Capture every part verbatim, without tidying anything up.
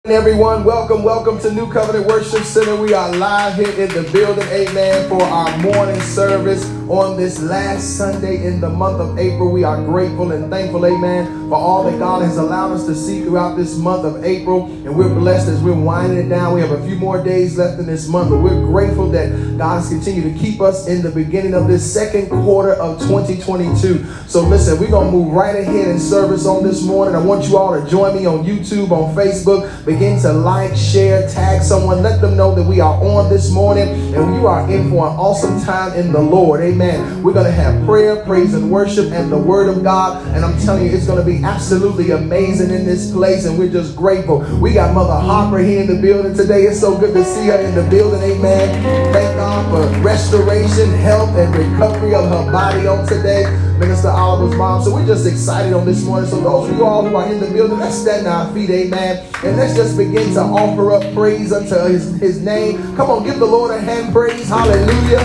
Everyone, welcome, welcome to New Covenant Worship Center. We are live here in the building, amen, for our morning service on this last Sunday in the month of April. We are grateful and thankful, amen, for all that God has allowed us to see throughout this month of April. And we're blessed as we're winding it down. We have a few more days left in this month, but we're grateful that God has continued to keep us in the beginning of this second quarter of twenty twenty-two. So listen, we're going to move right ahead in service on this morning. I want you all to join me on YouTube, on Facebook. Begin to like, share, tag someone. Let them know that we are on this morning and you are in for an awesome time in the Lord. Amen. We're going to have prayer, praise, and worship and the word of God. And I'm telling you, it's going to be absolutely amazing in this place. And we're just grateful. We got Mother Harper here in the building today. It's so good to see her in the building. Amen. Thank God for restoration, health, and recovery of her body on today. Minister Oliver's mom. So we're just excited on this morning. So those of you all who are in the building, let's stand on our feet, amen. And let's just begin to offer up praise unto his, his name. Come on, give the Lord a hand praise. Hallelujah.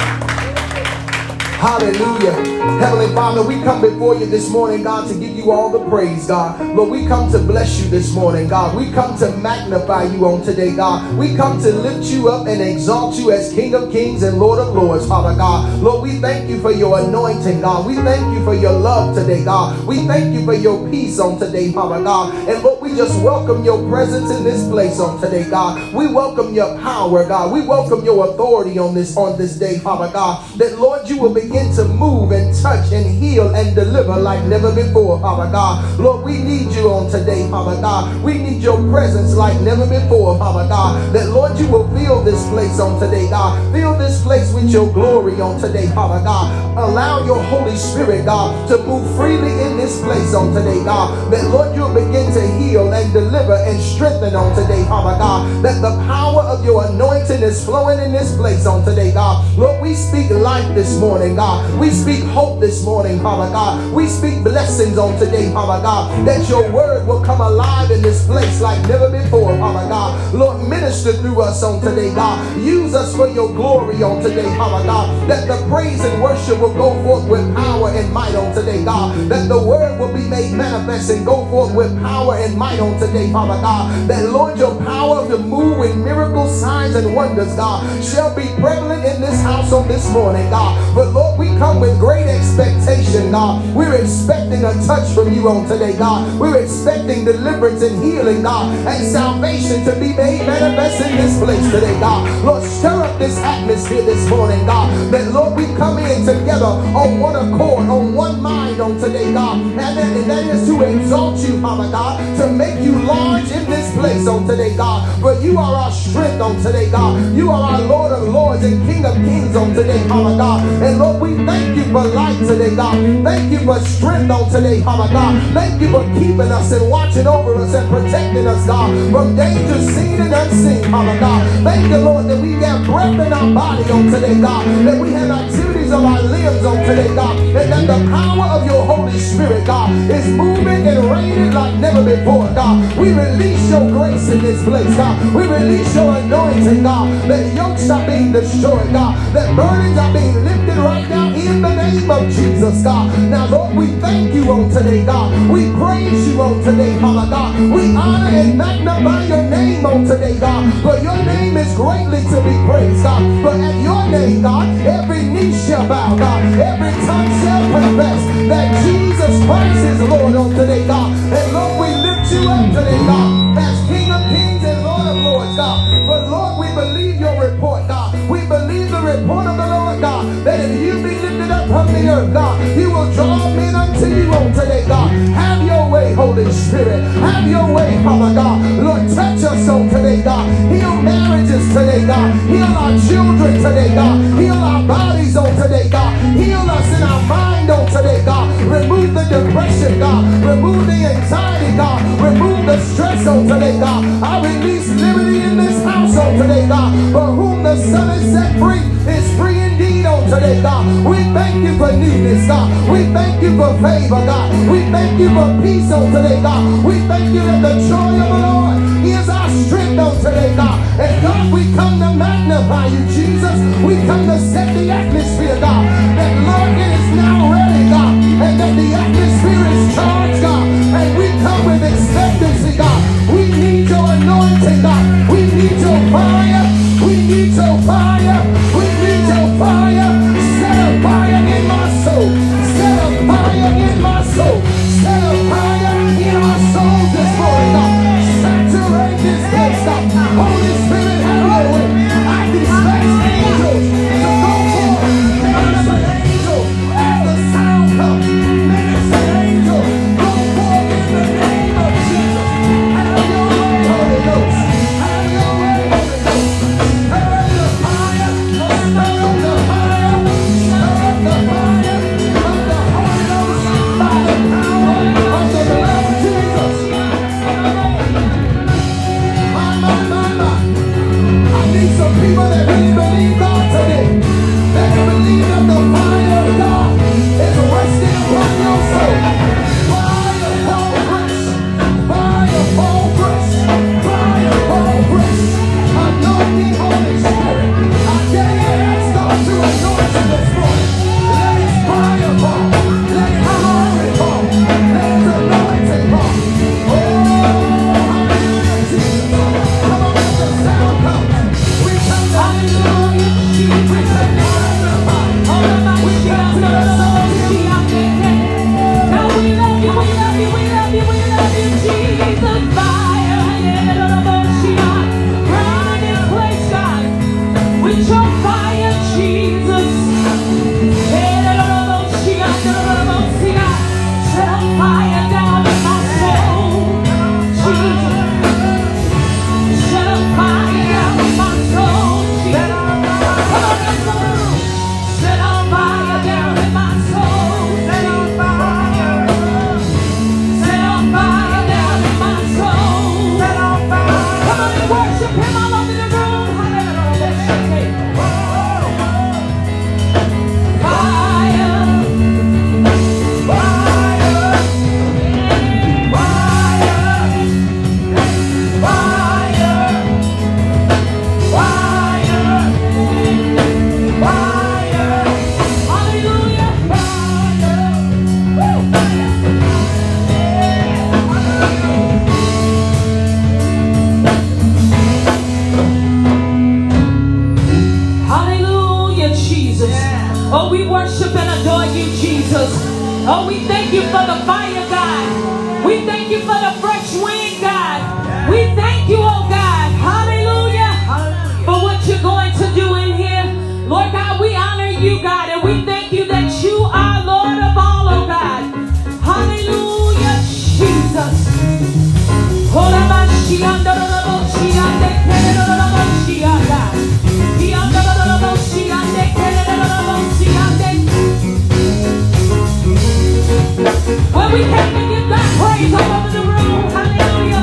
Hallelujah. Heavenly Father, we come before you this morning, God, to give you all the praise, God. Lord, we come to bless you this morning, God. We come to magnify you on today, God. We come to lift you up and exalt you as King of Kings and Lord of Lords, Father God. Lord, we thank you for your anointing, God. We thank you for your love today, God. We thank you for your peace on today, Father God. And Lord, we just welcome your presence in this place on today, God. We welcome your power, God. We welcome your authority on this, on this day, Father God. That, Lord, you will be begin to move and touch and heal and deliver like never before, Father God. Lord, we need you on today, Father God. We need your presence like never before, Father God. That, Lord, you will fill this place on today, God. Fill this place with your glory on today, Father God. Allow your Holy Spirit, God, to move freely in this place on today, God. That, Lord, you'll begin to heal and deliver and strengthen on today, Father God. That the power of your anointing is flowing in this place on today, God. Lord, we speak life this morning, God. We speak hope this morning, Father God. We speak blessings on today, Father God. That your word will come alive in this place like never before, Father God. Lord, minister through us on today, God. Use us for your glory on today, Father God. That the praise and worship will go forth with power and might on today, God. That the word will be made manifest and go forth with power and might on today, Father God. That, Lord, your power to move in miracles, signs, and wonders, God, shall be prevalent in this house on this morning, God. But, Lord, we come with great expectation, God. We're expecting a touch from you on today, God. We're expecting deliverance and healing, God, and salvation to be made manifest in this place today, God. Lord, stir up this atmosphere this morning, God. That, Lord, we come in together on one accord, on one mind on today, God. And that, and that is to exalt you, Father God, to make you large in this place on today, God. For you are our strength on today, God. You are our Lord of Lords and King of Kings on today, Father God. And Lord, we thank you for life today, God. Thank you for strength on today, Father God. Thank you for keeping us and watching over us and protecting us, God, from danger seen and unseen, Father God. Thank you, Lord, that we have breath in our body on today, God. That we have activities of our limbs on today, God. And that the power of your Holy Spirit, God, is moving and reigning like never before, God. We release your grace in this place, God. We release your anointing, God. That yokes are being destroyed, God. That burdens are being lifted right now in the name of Jesus, God. Now, Lord, we thank you on today, God. We praise you on today, Father God. We honor and magnify your name on today, God. For your name is greatly to be praised, God. For at your name, God, every knee shall bow, God. Every tongue shall confess that Jesus Christ is Lord on today, God. And Lord, we lift you up today, God, as King of Kings and Lord of Lords, God. But Lord, we believe your report, God. We believe the report of the Lord, God, that if you be lifted up from the earth, God, you will draw men unto you on today, God. Have your way, Holy Spirit. Have your way, Father God. Lord, touch us on today, God. Heal marriages today, God. Heal our children today, God. Heal our bodies on today, God. Heal us in our mind on today, God. Remove the depression, God. Remove the anxiety, God. Remove the stress on today, God. I release liberty in this house on today, God. For whom the Son is set free is free indeed on today, God. We thank you for newness, God. We thank you for favor, God. We thank you for peace on today, God. We thank you that the joy of the Lord is our strength on today, God. And God, we come to magnify you, Jesus. We come to set the atmosphere, God. That, Lord, it is now ready, God. And that the atmosphere is charged, God. And we come with expectancy, God. We need your anointing. thank you, oh God. Hallelujah. Hallelujah. For what you're going to do in here. Lord God, we honor you, God, and we thank you that you are Lord of all, oh God. Hallelujah, Jesus. Well, we came to give God praise all over the room. Hallelujah.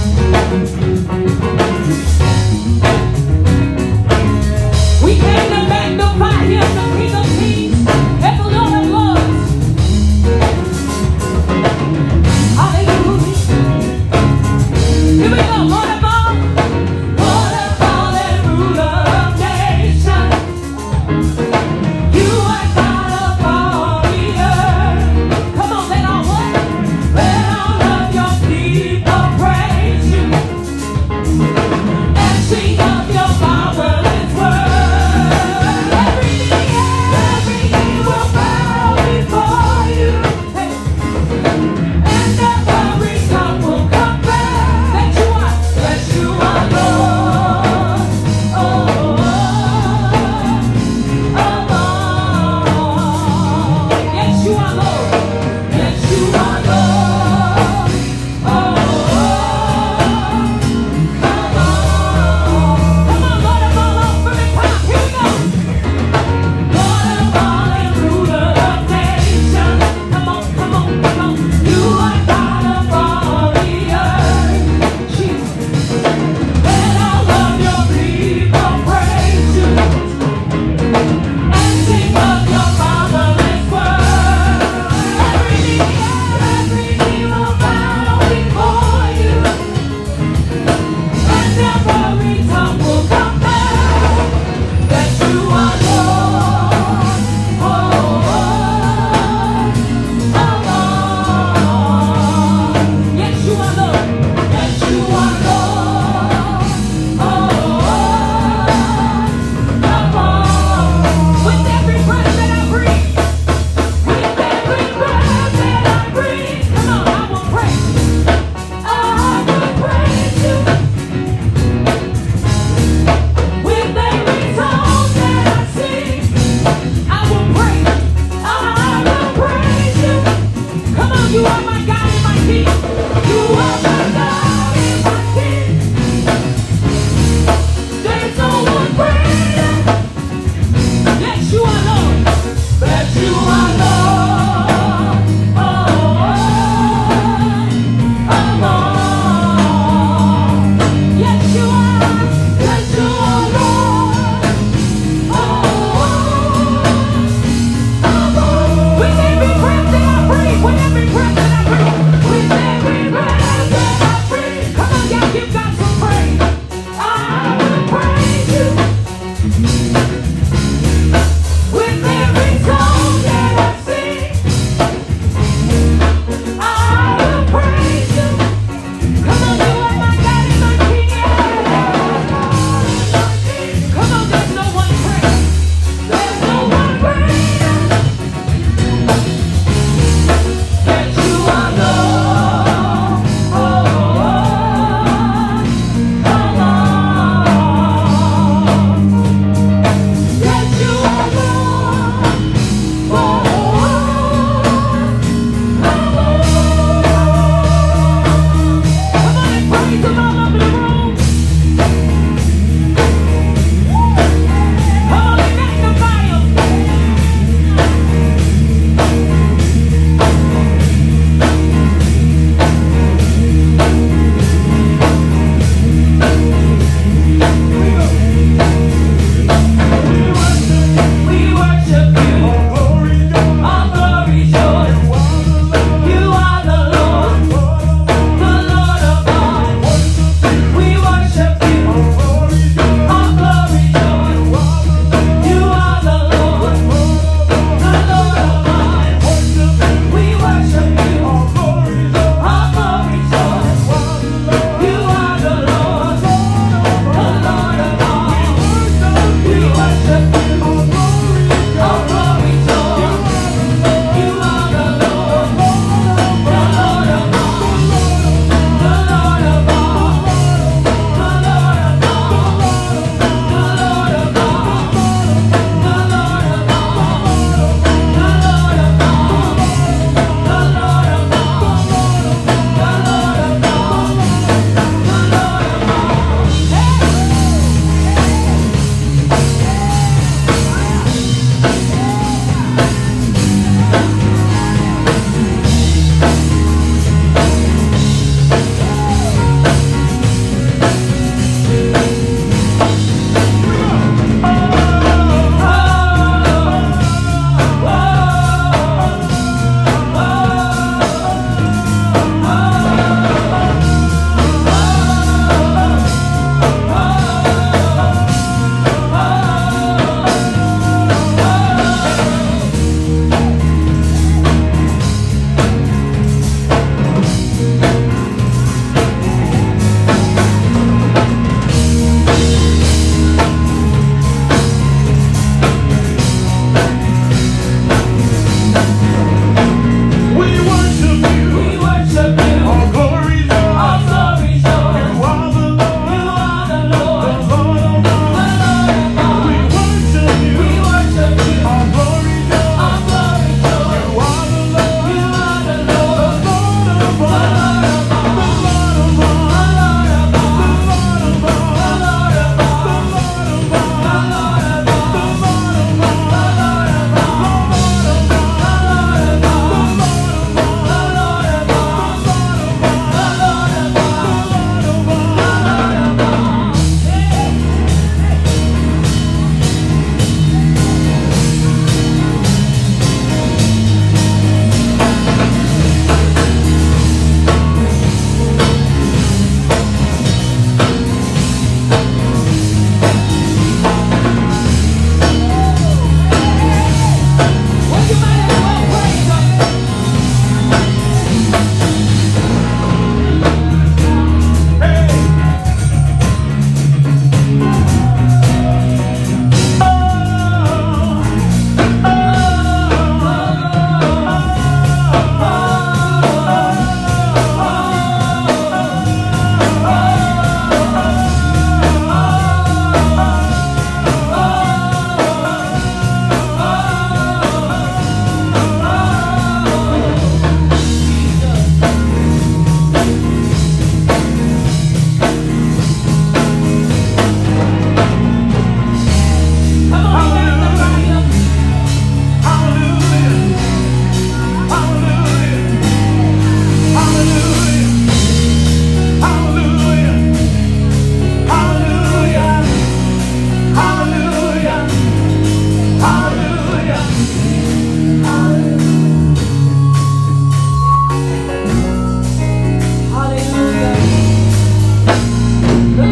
We came to magnify him, the King of Kings and the Lord of Lords. Hallelujah. Here we go. Lord of all, Lord of all and ruler of nations. You are God of all the earth. Come on, let all what? Let all of your people praise you and sing of your marvelous word. Every knee, every knee will bow before you. Hey. And every tongue will confess that you are, that you are Lord. Oh, oh, oh. Yes, you are Lord. Yes, you are Lord. Oh, come on. Come on, Lord of all, up from the top. Here we go. Lord of all and ruler of nations. Come on, come on, come on. You are God of all the earth. Jesus. Let all of your people praise you and sing of your marvelous word. Every knee, every knee will bow before you, and every tongue will confess that you are Lord. Oh, oh, oh. Yes, you are Lord. Yes, you are Lord. Oh, come on. With every breath that I breathe, with every breath that I breathe, come on, I will praise you. I will praise you.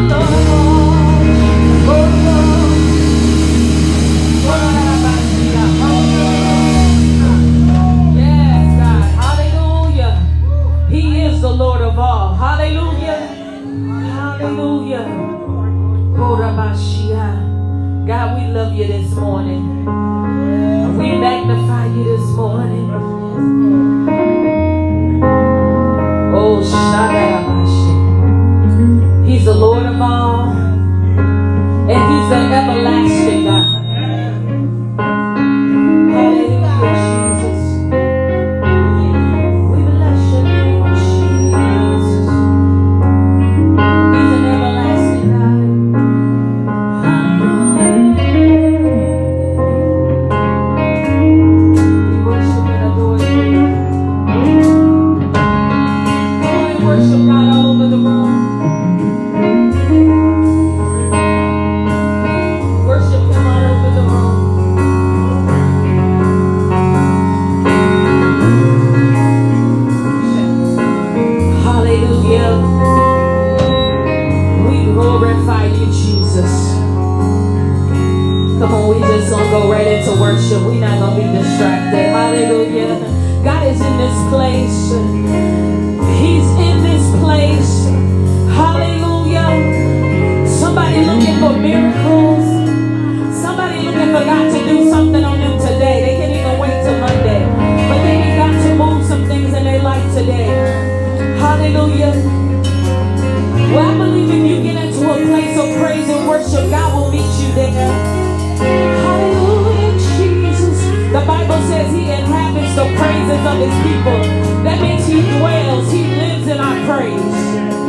God, we love you this morning. We magnify you this morning. Oh, Shadarabashi. He's the Lord of all, and He's the everlasting God. Hallelujah, Jesus. We bless your name, Jesus. He's an everlasting God. We worship and adore you. Come on and worship God all over the room. Worship Him all over the room. Hallelujah. We glorify you, Jesus. Come on, we just gonna go right into worship. We're not gonna be distracted. Hallelujah. God is in this place. He's in this place. Hallelujah. Somebody looking for miracles. Somebody looking for God to do something on them today. They can't even wait till Monday. But they need God to move some things in their life today. Hallelujah. Well, I believe if you get into a place of praise and worship, God will meet you there. Hallelujah, Jesus. The Bible says He inhabits the praises of His people. That means He dwells, He lives in our praise.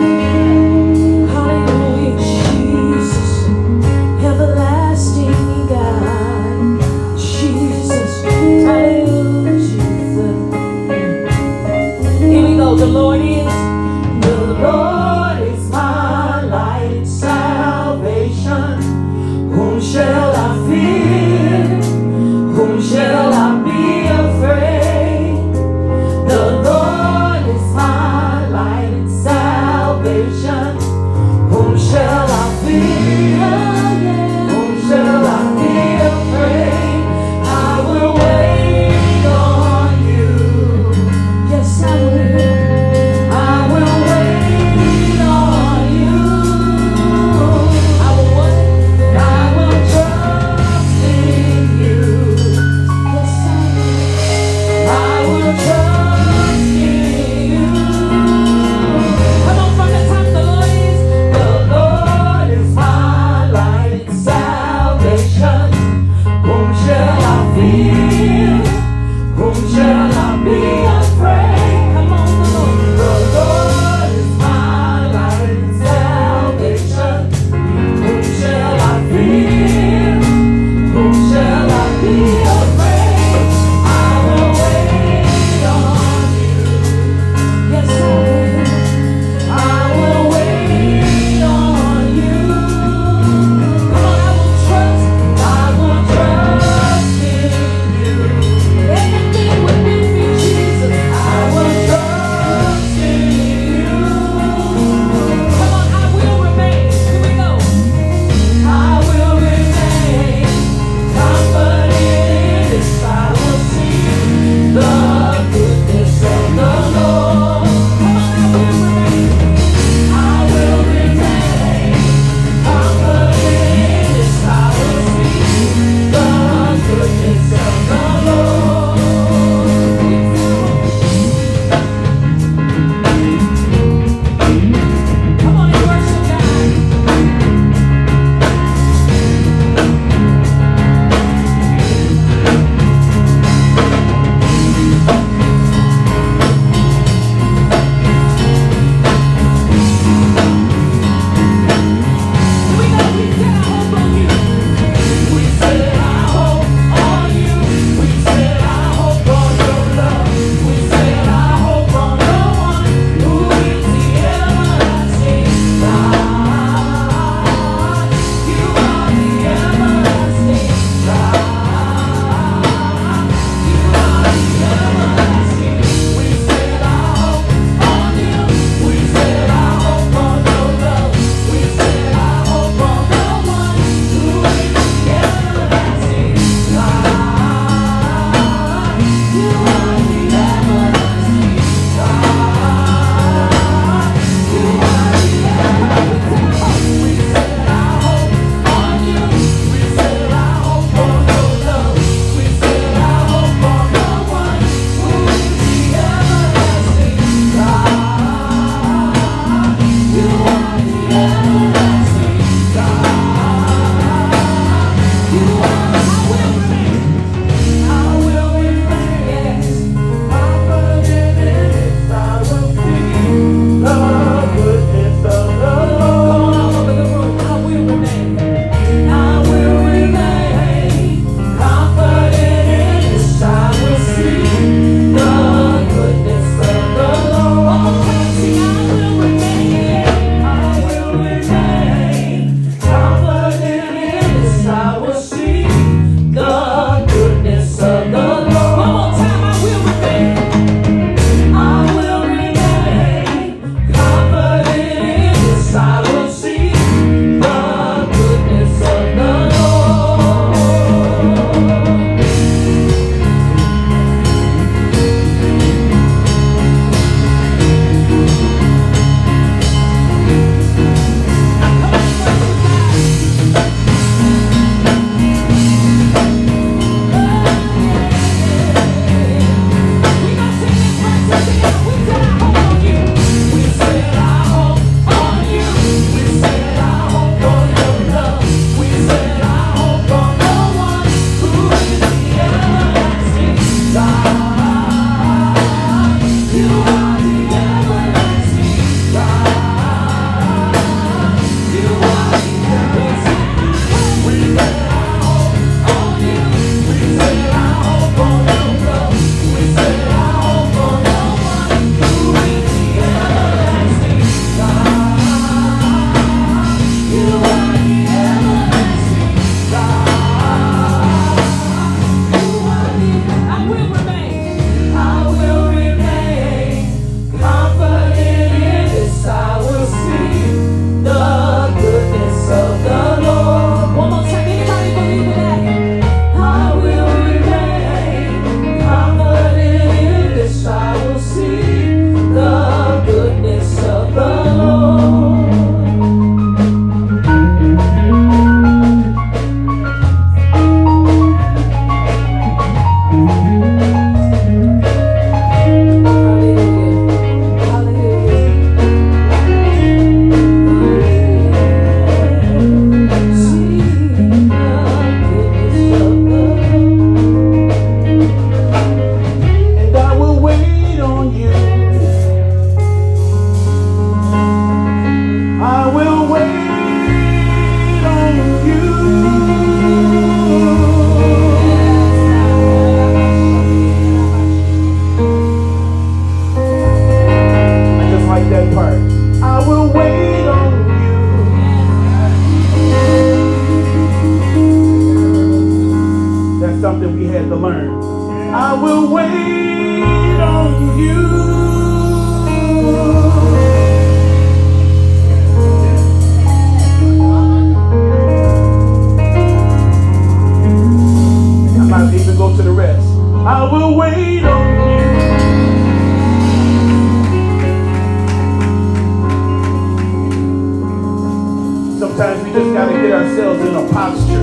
Sometimes we just got to get ourselves in a posture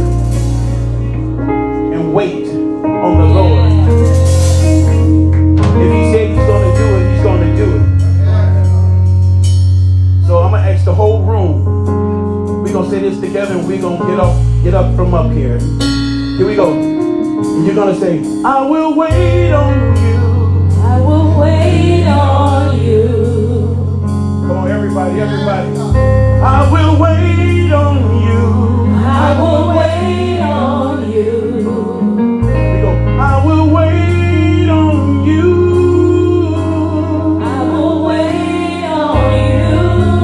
and wait on the Lord. If he said he's going to do it, he's going to do it. So I'm going to ask the whole room. We're going to say this together and we're going to get up, get up from up here. Here we go. And you're going to say, I will wait on you. I will wait on you. Come on, everybody, everybody. I will wait on you. I will wait on you. We go, I will wait on you. I will wait on you.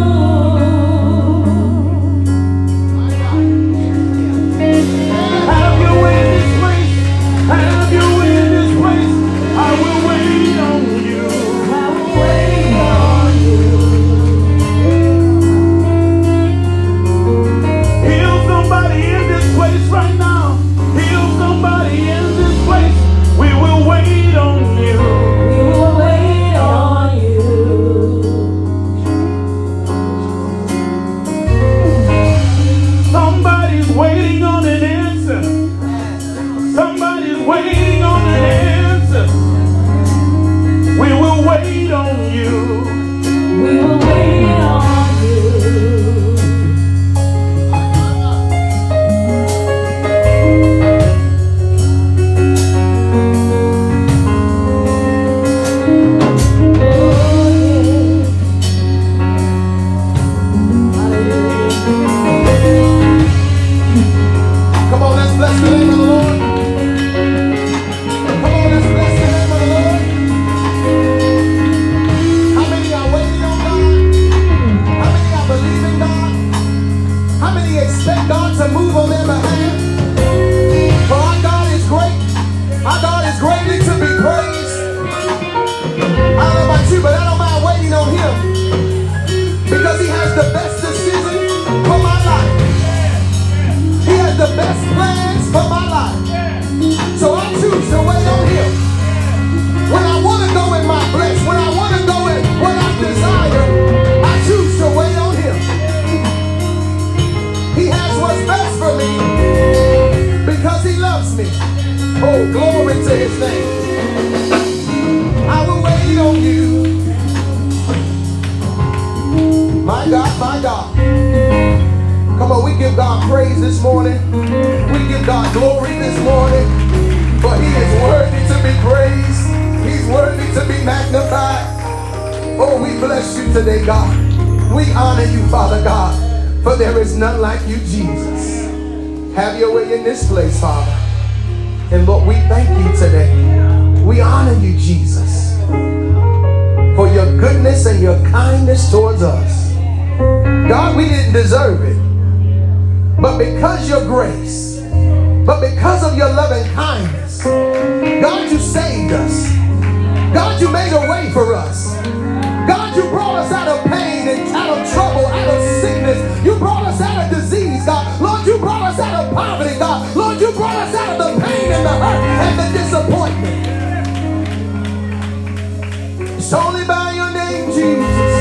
Have your way in this place. Have your way in this place. I will wait on you. I will wait on you. Heal somebody in this place right now. Heal somebody in this place. We will wait on you. We will wait on you. Somebody's waiting on an answer. Somebody's waiting on an answer. We will wait on you. We will wait on you. Come on, let's bless the name of the Lord. Come on, let's bless the name of the Lord. How many are waiting on God? How many are believing God? How many expect God to move on their behalf? For our God is great. Our God is greatly to be praised. I don't know about you, but I don't mind waiting on Him because He has the best decision for my life. He has the best plans for my life. So I choose to wait on Him. When I want to go in my flesh, when I want to go in what I desire, I choose to wait on Him. He has what's best for me because He loves me. Oh, glory to His name. I will wait on you. My God, my God. Come on, we give God praise this morning. We give God glory this morning. For He is worthy to be praised. He's worthy to be magnified. Oh, we bless you today, God. We honor you, Father God. For there is none like you, Jesus. Have your way in this place, Father. And Lord, we thank you today. We honor you, Jesus, for your goodness and your kindness towards us. God, we didn't deserve it. But because your grace, but because of your loving kindness, God, you saved us. God, you made a way for us. God, you brought us out of pain and out of trouble, out of sickness. You brought us out of disease, God. Lord, you brought us out of poverty, God. Lord, you brought us out of the pain and the hurt and the disappointment. It's only by your name, Jesus.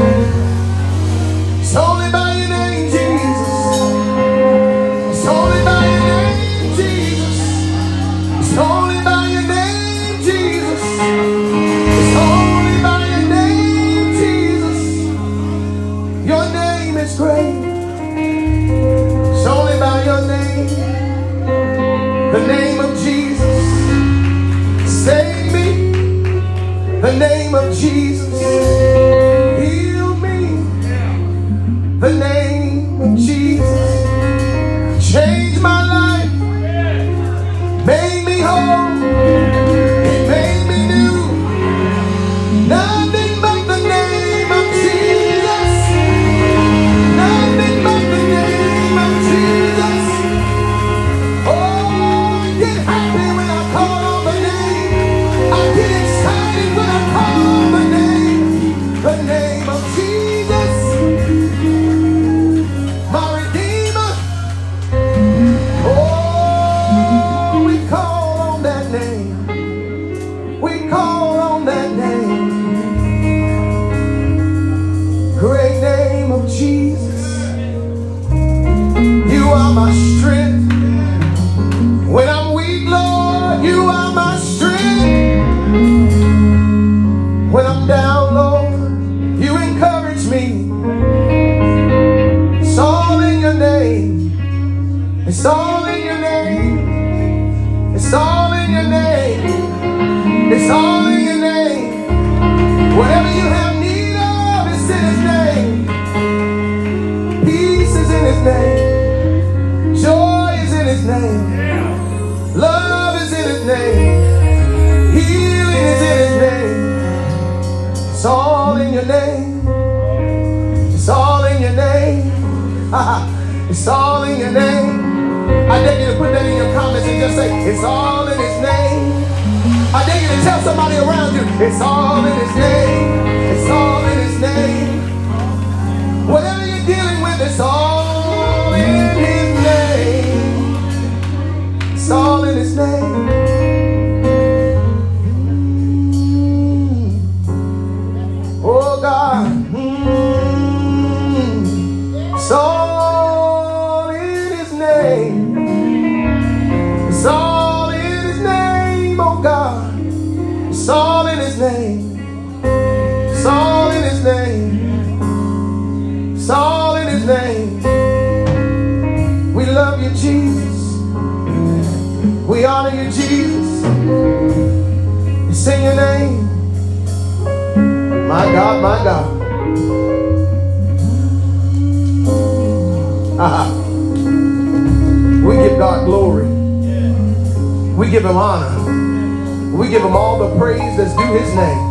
It's only by your name, Jesus. It's only by your name, Jesus. It's only by your name, Jesus. It's only by your name, Jesus. Your name is great. It's only by your name. The name of Jesus. Save me. The name of Jesus. Heal me. The name of Jesus. Changed my life, made me whole, He made me new. Nothing but the name of Jesus. Nothing but the name of Jesus. Oh, I get happy when I call on the name. I get excited when I call on the name. The are my strength. When I'm weak, Lord, you are my strength. When I'm down, Lord, you encourage me. It's all in your name. It's all in your name. It's all in your name. It's all in your name. Whatever you have need of, it's in his name. Peace is in his name. Joy is in his name. Love is in his name. Healing is in his name. It's all in your name. It's all in your name. It's all in your name. I dare you to put that in your comments and just say, it's all in his name. I dare you to tell somebody around you, it's all in his name. It's all in his name. Whatever you're dealing with, it's all in his name. It's all in his name. Oh God. Mm. It's all in his name. It's all in his name, oh God. It's all in his name. It's all in his name. It's all in his name. We love you, Jesus. We honor you, Jesus. It's in your name. My God, my God. Uh-huh. We give God glory. We give him honor. We give him all the praise that's due his name.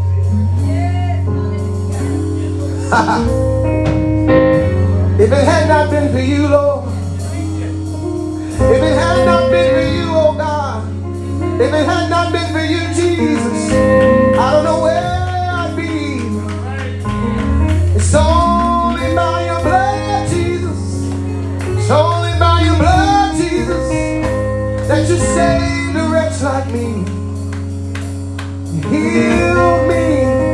If it had not been for you, Lord, if it had not been for you, oh God, if it had not been for you, Jesus, I don't know where I'd be. It's only by your blood, Jesus. It's only by your blood, Jesus, that you saved a wretch like me. You healed me,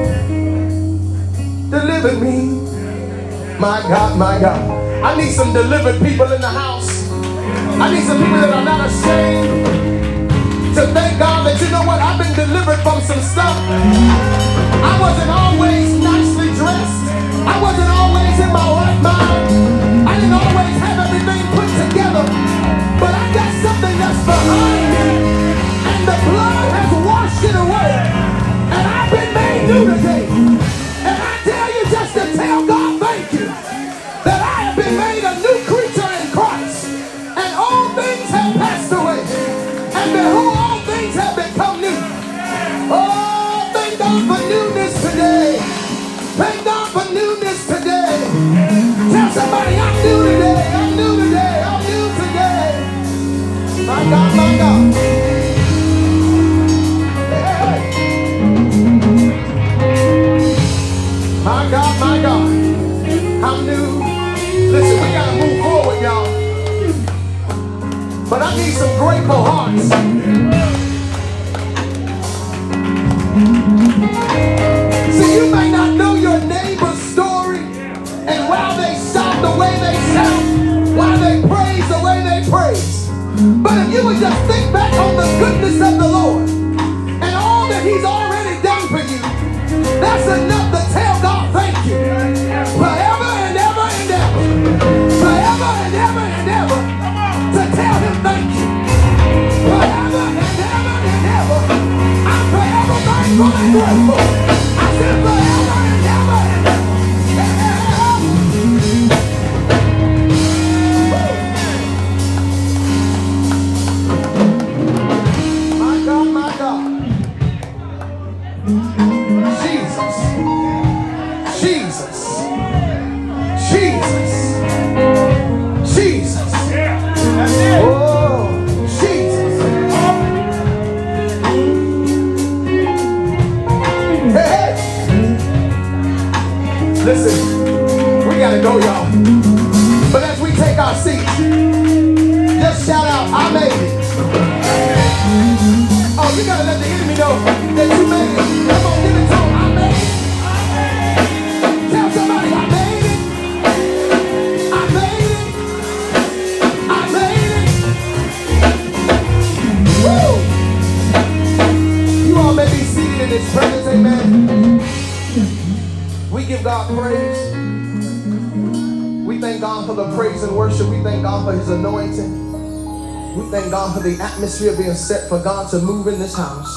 delivered me. My God, my God. I need some delivered people in the house. I need some people that are not ashamed to thank God that, you know what, I've been delivered from some stuff. I wasn't always nicely dressed. I wasn't always in my right mind. I didn't always have everything put together. But I got something that's behind me, and the blood has washed it away. And I've been made new today. And I tell you just to tell God thank you, that I have been made a new creature in Christ. And all things have passed away. And behold, all things have become new. Oh, thank God for newness today. Thank God for newness today. Tell somebody, I'm new today. I'm new today. I'm new today. My God, my God. Hey. My God, my God. I'm new. Listen, we gotta move forward, y'all. But I need some grateful hearts. See, you may not know your neighbor's story, and while they shout the way they shout, while they praise the way they praise. But if you would just think back on the goodness of the Lord and all that he's already done for you, that's enough to tell God thank you. Forever and ever and ever. Forever and ever and ever. To tell him thank you. Forever and ever and ever. I'm forever thankful and grateful. I said forever and ever and ever. My God, my God. Jesus. Jesus. Jesus. Jesus. Oh, Jesus. for the praise and worship. We thank God for his anointing. We thank God for the atmosphere being set for God to move in this house.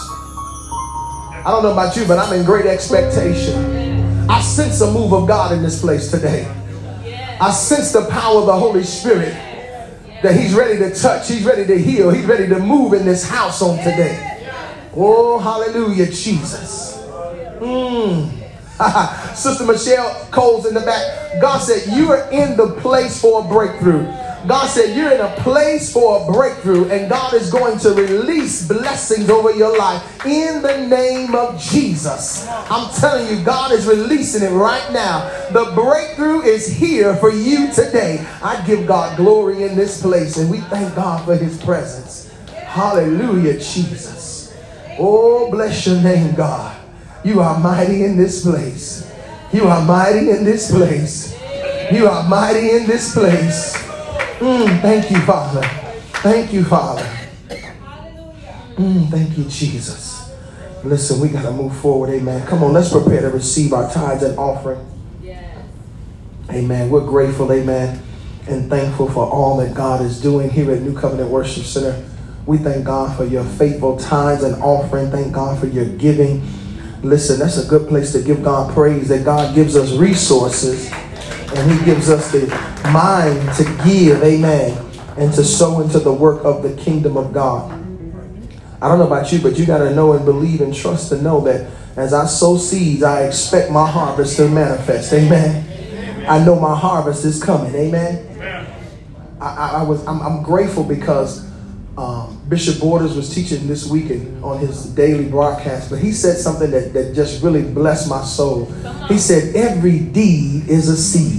I don't know about you, but I'm in great expectation. I sense a move of God in this place today. I sense the power of the Holy Spirit, that he's ready to touch, he's ready to heal, he's ready to move in this house on today. Oh, hallelujah, Jesus. Mm. Sister Michelle Cole's in the back. God said, you are in the place for a breakthrough. God said, you're in a place for a breakthrough, and God is going to release blessings over your life in the name of Jesus. I'm telling you, God is releasing it right now. The breakthrough is here for you today. I give God glory in this place, and we thank God for his presence. Hallelujah, Jesus. Oh, bless your name, God. You are mighty in this place. You are mighty in this place. You are mighty in this place. Mm, thank you, Father. Thank you, Father. Mm, thank you, Jesus. Listen, we got to move forward. Amen. Come on, let's prepare to receive our tithes and offering. Amen. We're grateful, amen, and thankful for all that God is doing here at New Covenant Worship Center. We thank God for your faithful tithes and offering. Thank God for your giving. Listen, that's a good place to give God praise, that God gives us resources and he gives us the mind to give, amen, and to sow into the work of the kingdom of God. I don't know about you, but you got to know and believe and trust to know that as I sow seeds, I expect my harvest to manifest, amen. Amen. I know my harvest is coming, amen. Amen. I, I, I was, I'm, I'm grateful because um, Bishop Borders was teaching this weekend on his daily broadcast, but he said something that, that just really blessed my soul. He said, every deed is a seed.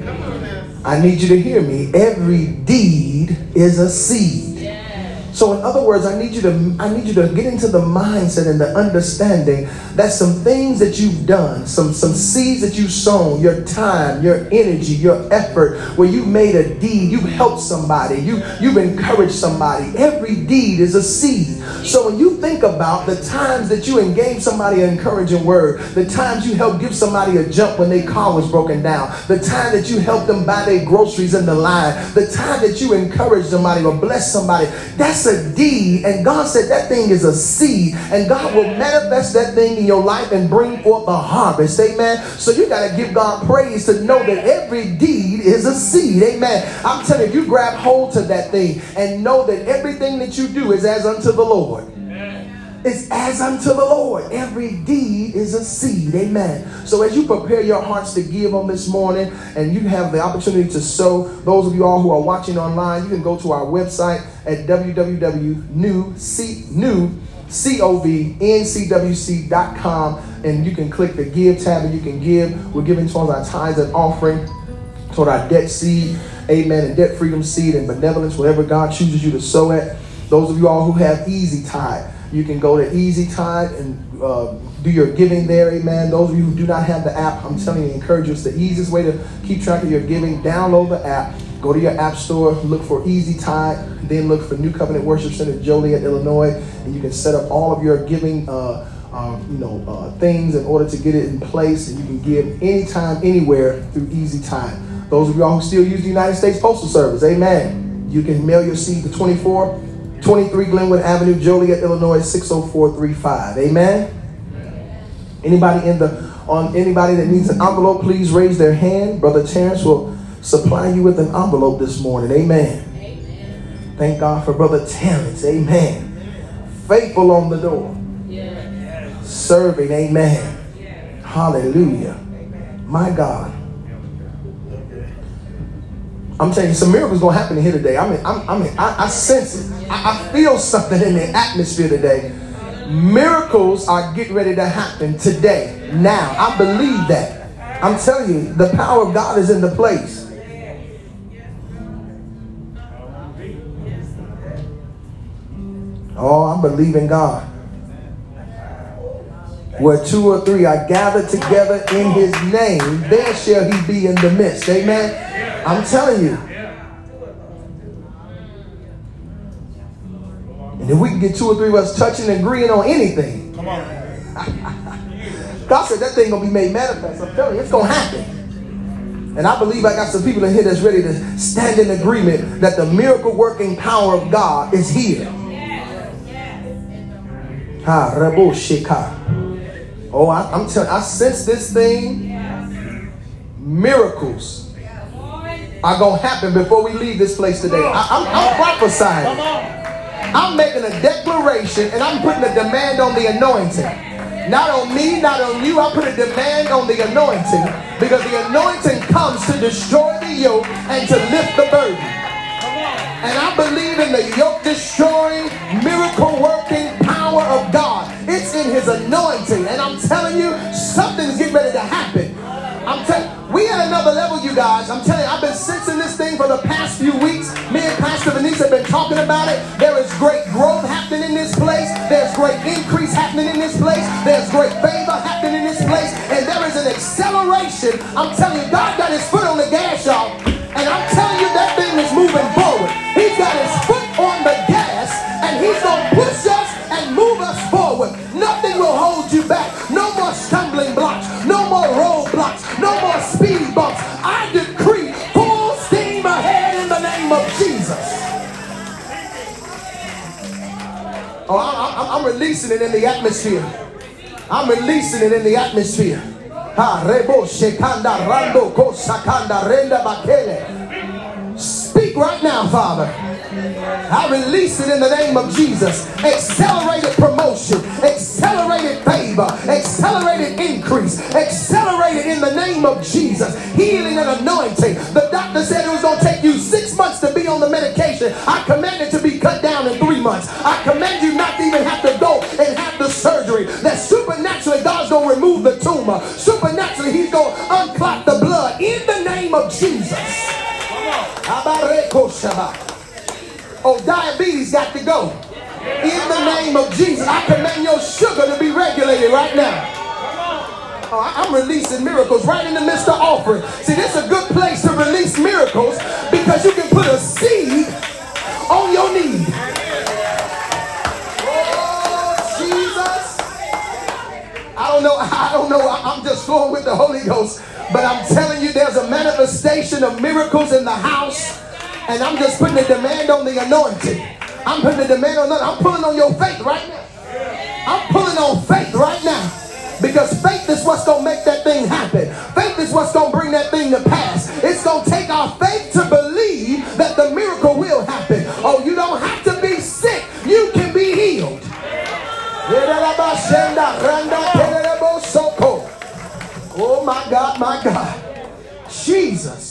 I need you to hear me. Every deed is a seed. So in other words, I need you to I need you to get into the mindset and the understanding that some things that you've done, some, some seeds that you've sown, your time, your energy, your effort, where you've made a deed, you've helped somebody, you, you've encouraged somebody. Every deed is a seed. So when you think about the times that you gave somebody an encouraging word, the times you helped give somebody a jump when their car was broken down, the time that you helped them buy their groceries in the line, the time that you encouraged somebody or blessed somebody, that's a deed. And God said that thing is a seed, and God will manifest that thing in your life and bring forth a harvest. Amen. So you got to give God praise to know that every deed is a seed. Amen. I'm telling you, you grab hold to that thing and know that everything that you do is as unto the Lord. It's as unto the Lord. Every deed is a seed. Amen. So as you prepare your hearts to give on this morning, and you have the opportunity to sow, those of you all who are watching online, you can go to our website at w w w dot new c w c dot com, and you can click the give tab and you can give. We're giving towards our tithes and offering, toward our debt seed, amen, and debt freedom seed and benevolence, whatever God chooses you to sow at. Those of you all who have Easy Tithe, you can go to Easy Tithe and uh, do your giving there, amen. Those of you who do not have the app, I'm telling you, encourage you. It's the easiest way to keep track of your giving. Download the app, go to your app store, look for Easy Tithe, then look for New Covenant Worship Center, Joliet, Illinois, and you can set up all of your giving uh, um, you know, uh, things in order to get it in place, and you can give anytime, anywhere through Easy Tithe. Those of y'all who still use the United States Postal Service, amen. You can mail your seed to twenty-four twenty-three Glenwood Avenue, Joliet, Illinois, six oh four three five. Amen. Anybody in the on anybody that needs an envelope, please raise their hand. Brother Terrence will supply you with an envelope this morning. Amen. Amen. Thank God for Brother Terrence. Amen. Faithful on the door. Yeah. Serving. Amen. Yeah. Hallelujah. My God. I'm telling you, some miracles gonna happen here today. I mean, I'm, I mean, I, I sense it. I, I feel something in the atmosphere today. Miracles are getting ready to happen today. Now, I believe that. I'm telling you, the power of God is in the place. Oh, I'm believing God. Where two or three are gathered together in his name, there shall he be in the midst. Amen. I'm telling you. And if we can get two or three of us touching and agreeing on anything, come on. God said that thing gonna be made manifest. I'm telling you, it's gonna happen. And I believe I got some people in here that's ready to stand in agreement that the miracle working power of God is here. Ha, Rabo Sheka. Oh, I, I'm telling I sense this thing. Miracles are going to happen before we leave this place today. I, I'm, I'm prophesying. I'm making a declaration and I'm putting a demand on the anointing. Not on me, not on you. I put a demand on the anointing because the anointing comes to destroy the yoke and to lift the burden. And I believe in the yoke destroying, miracle working power of God. It's in his anointing. And I'm telling you, something's getting ready to happen. I'm telling we at another level, you guys. I'm telling you, I've been sensing this thing for the past few weeks. Me and Pastor Denise have been talking about it. There is great growth happening in this place. There's great increase happening in this place. There's great favor happening in this place. And there is an acceleration. I'm telling you, God got his foot on the gas, y'all. And I'm telling you, that thing is moving forward. He's got his foot on the gas, and he's going to push us and move us forward. Nothing will hold you back. No more stumbling blocks. No more roadblocks. No more speed bumps. I decree full steam ahead in the name of Jesus. Oh, I, I, I'm releasing it in the atmosphere. I'm releasing it in the atmosphere. Ha, rebo shekanda rando ko sakanda renda bakele. Speak right now, Father. I release it in the name of Jesus. Accelerated promotion, accelerated favor, accelerated increase, accelerated in the name of Jesus. Healing and anointing. The doctor said it was going to take you six months to be on the medication. I command it to be cut down in three months. I command you not to even have to go and have the surgery. That supernaturally God's going to remove the tumor. Supernaturally He's going to unclot the blood in the name of Jesus. Oh, diabetes got to go. In the name of Jesus, I command your sugar to be regulated right now. Oh, I'm releasing miracles right in the midst of offering. See, this is a good place to release miracles because you can put a seed on your need. Oh, Jesus. I don't know. I don't know. I'm just flowing with the Holy Ghost. But I'm telling you, there's a manifestation of miracles in the house. And I'm just putting a demand on the anointing. I'm putting a demand on that. I'm pulling on your faith right now. I'm pulling on faith right now. Because faith is what's going to make that thing happen. Faith is what's going to bring that thing to pass. It's going to take our faith to believe that the miracle will happen. Oh, you don't have to be sick. You can be healed. Oh, my God, my God. Jesus.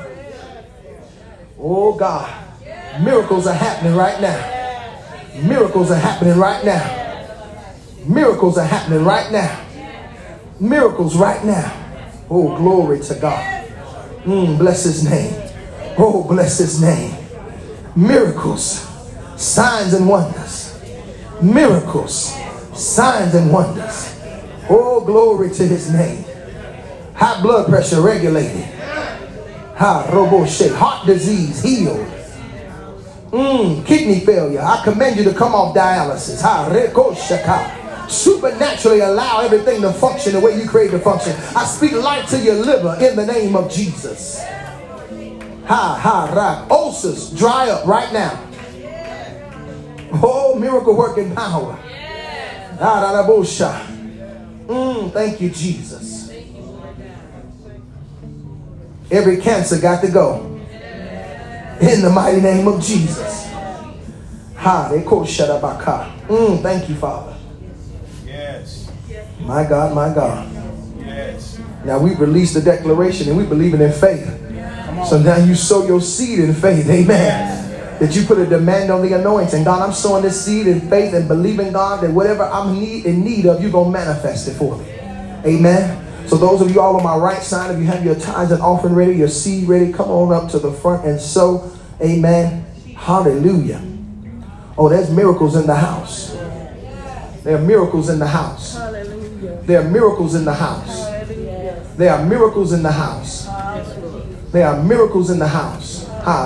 Oh God, miracles are happening right now. Miracles are happening right now. Miracles are happening right now. Miracles right now. Oh, glory to God. Mm, bless his name. Oh, bless his name. Miracles, signs and wonders. Miracles, signs and wonders. Oh, glory to his name. High blood pressure regulated. Ha, robo shake. Heart disease healed. Mm, kidney failure. I command you to come off dialysis. Ha, reko shaka. Supernaturally allow everything to function the way you created to function. I speak life to your liver in the name of Jesus. Ha, ha, ra. Ulcers dry up right now. Oh, miracle working power. Ha, ra, ra, bo, sha. Mm, thank you, Jesus. Every cancer got to go. In the mighty name of Jesus. Ha, they call Shadabaka. Mm, thank you, Father. Yes. My God, my God. Yes. Now we released the declaration and we believe in faith. So now you sow your seed in faith. Amen. Yes. That you put a demand on the anointing. God, I'm sowing this seed in faith and believing, God, that whatever I'm need, in need of, you're going to manifest it for me. Amen. So those of you all on my right side, if you have your tithes and offering ready, your seed ready, come on up to the front and sow. Amen. Hallelujah. Oh, there's miracles in the house. There are miracles in the house. There are miracles in the house. There are miracles in the house. There are miracles in the house.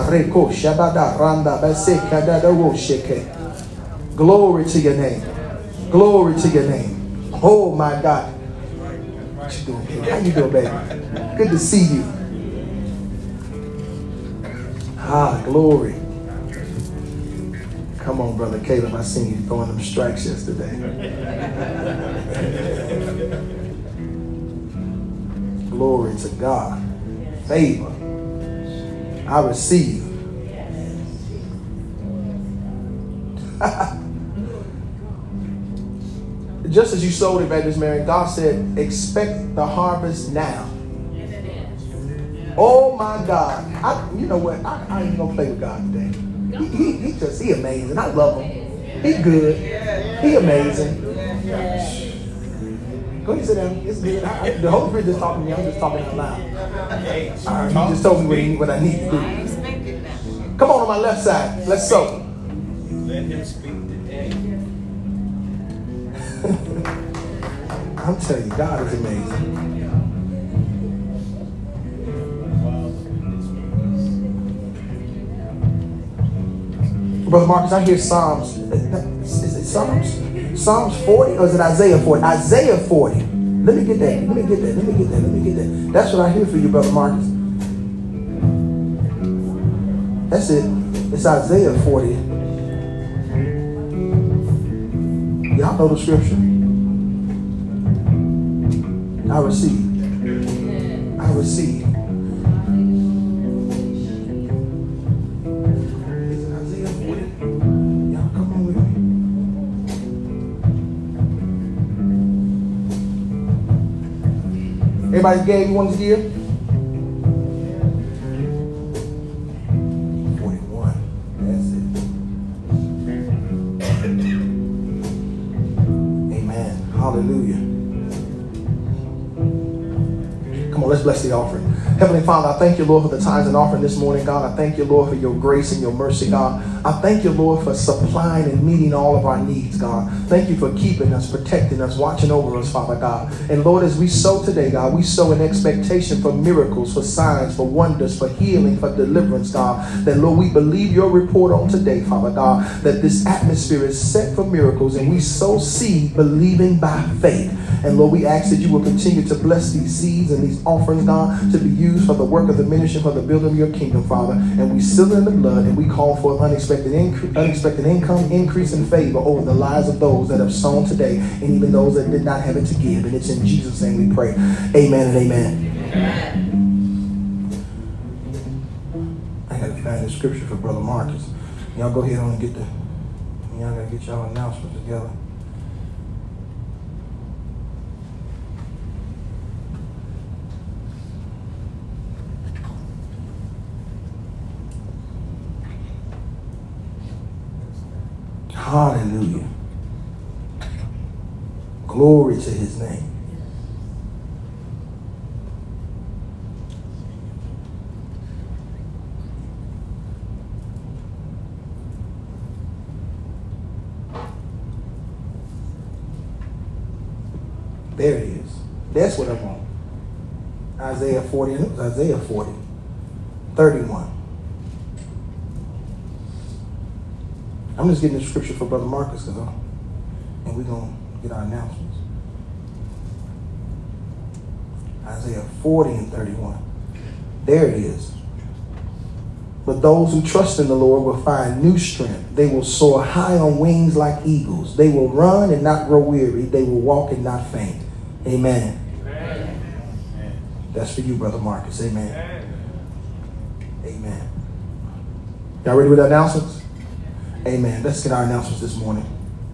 Glory to your name. Glory to your name. Oh my God. What you doing, baby? How you doing, baby? Good to see you. Ah, glory. Come on, Brother Caleb. I seen you throwing them strikes yesterday. Glory to God. Favor. I receive. Just as you sowed it, Evangelist Mary, God said, expect the harvest now. Oh my God. I, you know what? I, I ain't gonna play with God today. He, he, he just, he amazing. I love him. He good. He amazing. Go ahead and sit down. It's good. I, I, the Holy Spirit just talking to me. I'm just talking out loud. All right, he just told me what, he, what I need to do. Come on on my left side. Let's sow. Let him speak today. I'm telling you, God is amazing. Brother Marcus, I hear Psalms. Is it Psalms? Psalms forty or is it Isaiah forty? Isaiah forty. Let me get that. Let me get that. Let me get that. Let me get that. That's what I hear for you, Brother Marcus. That's it. It's Isaiah forty. Y'all know the scripture. I receive. I receive. Is it Isaiah forty? Y'all come on with me. Everybody gave you one to give? forty-one. That's it. Amen. Hallelujah. Come on, let's bless the offering. Heavenly Father, I thank you, Lord, for the tithes and offering this morning, God. I thank you, Lord, for your grace and your mercy, God. I thank you, Lord, for supplying and meeting all of our needs, God. Thank you for keeping us, protecting us, watching over us, Father God. And Lord, as we sow today, God, we sow in expectation for miracles, for signs, for wonders, for healing, for deliverance, God. That, Lord, we believe your report on today, Father God, that this atmosphere is set for miracles, and we sow seed believing by faith. And Lord, we ask that you will continue to bless these seeds and these offerings, God, to be used for the work of the ministry, for the building of your kingdom, Father. And we seal it in the blood, and we call for unexpected, incre- unexpected income, increase, and favor over the lives of those that have sown today, and even those that did not have it to give. And it's in Jesus' name we pray. Amen and amen. Amen. I got to find the scripture for Brother Marcus. Y'all go ahead on and get the, y'all got to get y'all announcements together. Hallelujah. Glory to his name. There it is. That's what I want. Isaiah forty, and it was Isaiah forty, thirty-one. I'm just getting the scripture for Brother Marcus, cause I'm, and we're going to get our announcements. Isaiah forty and thirty-one. There it is. But those who trust in the Lord will find new strength. They will soar high on wings like eagles. They will run and not grow weary. They will walk and not faint. Amen. Amen. That's for you, Brother Marcus. Amen. Amen. Y'all ready with the announcements? Amen. Let's get our announcements this morning.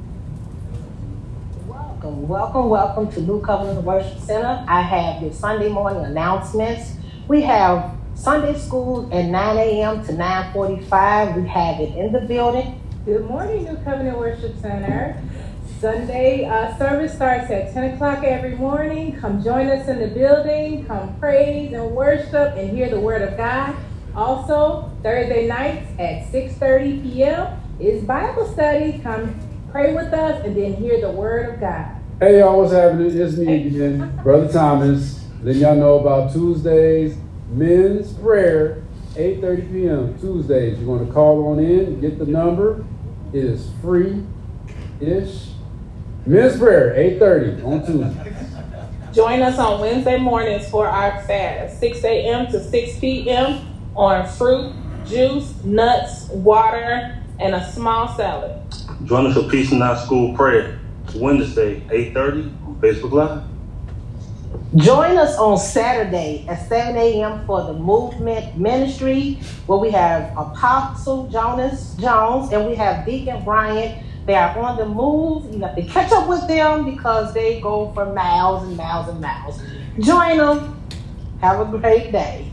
Welcome, welcome, welcome to New Covenant Worship Center. I have your Sunday morning announcements. We have Sunday school at nine a.m. to nine forty-five. We have it in the building. Good morning, New Covenant Worship Center. Sunday uh, service starts at ten o'clock every morning. Come join us in the building. Come praise and worship and hear the word of God. Also, Thursday nights at six thirty p.m. is Bible study. Come pray with us and then hear the word of God. Hey y'all, what's happening? It's me again, Brother Thomas. Letting y'all know about Tuesdays, men's prayer, eight thirty p.m. Tuesdays. You want to call on in, get the number. It is free-ish. Men's prayer, eight thirty on Tuesday. Join us on Wednesday mornings for our fast, six a.m. to six p.m. on fruit, juice, nuts, water, and a small salad. Join us for Peace and Not School Prayer Wednesday, eight thirty on Facebook Live. Join us on Saturday at seven a.m. for the Movement Ministry, where we have Apostle Jonas Jones and we have Deacon Bryant. They are on the move. You have to catch up with them because they go for miles and miles and miles. Join them. Have a great day.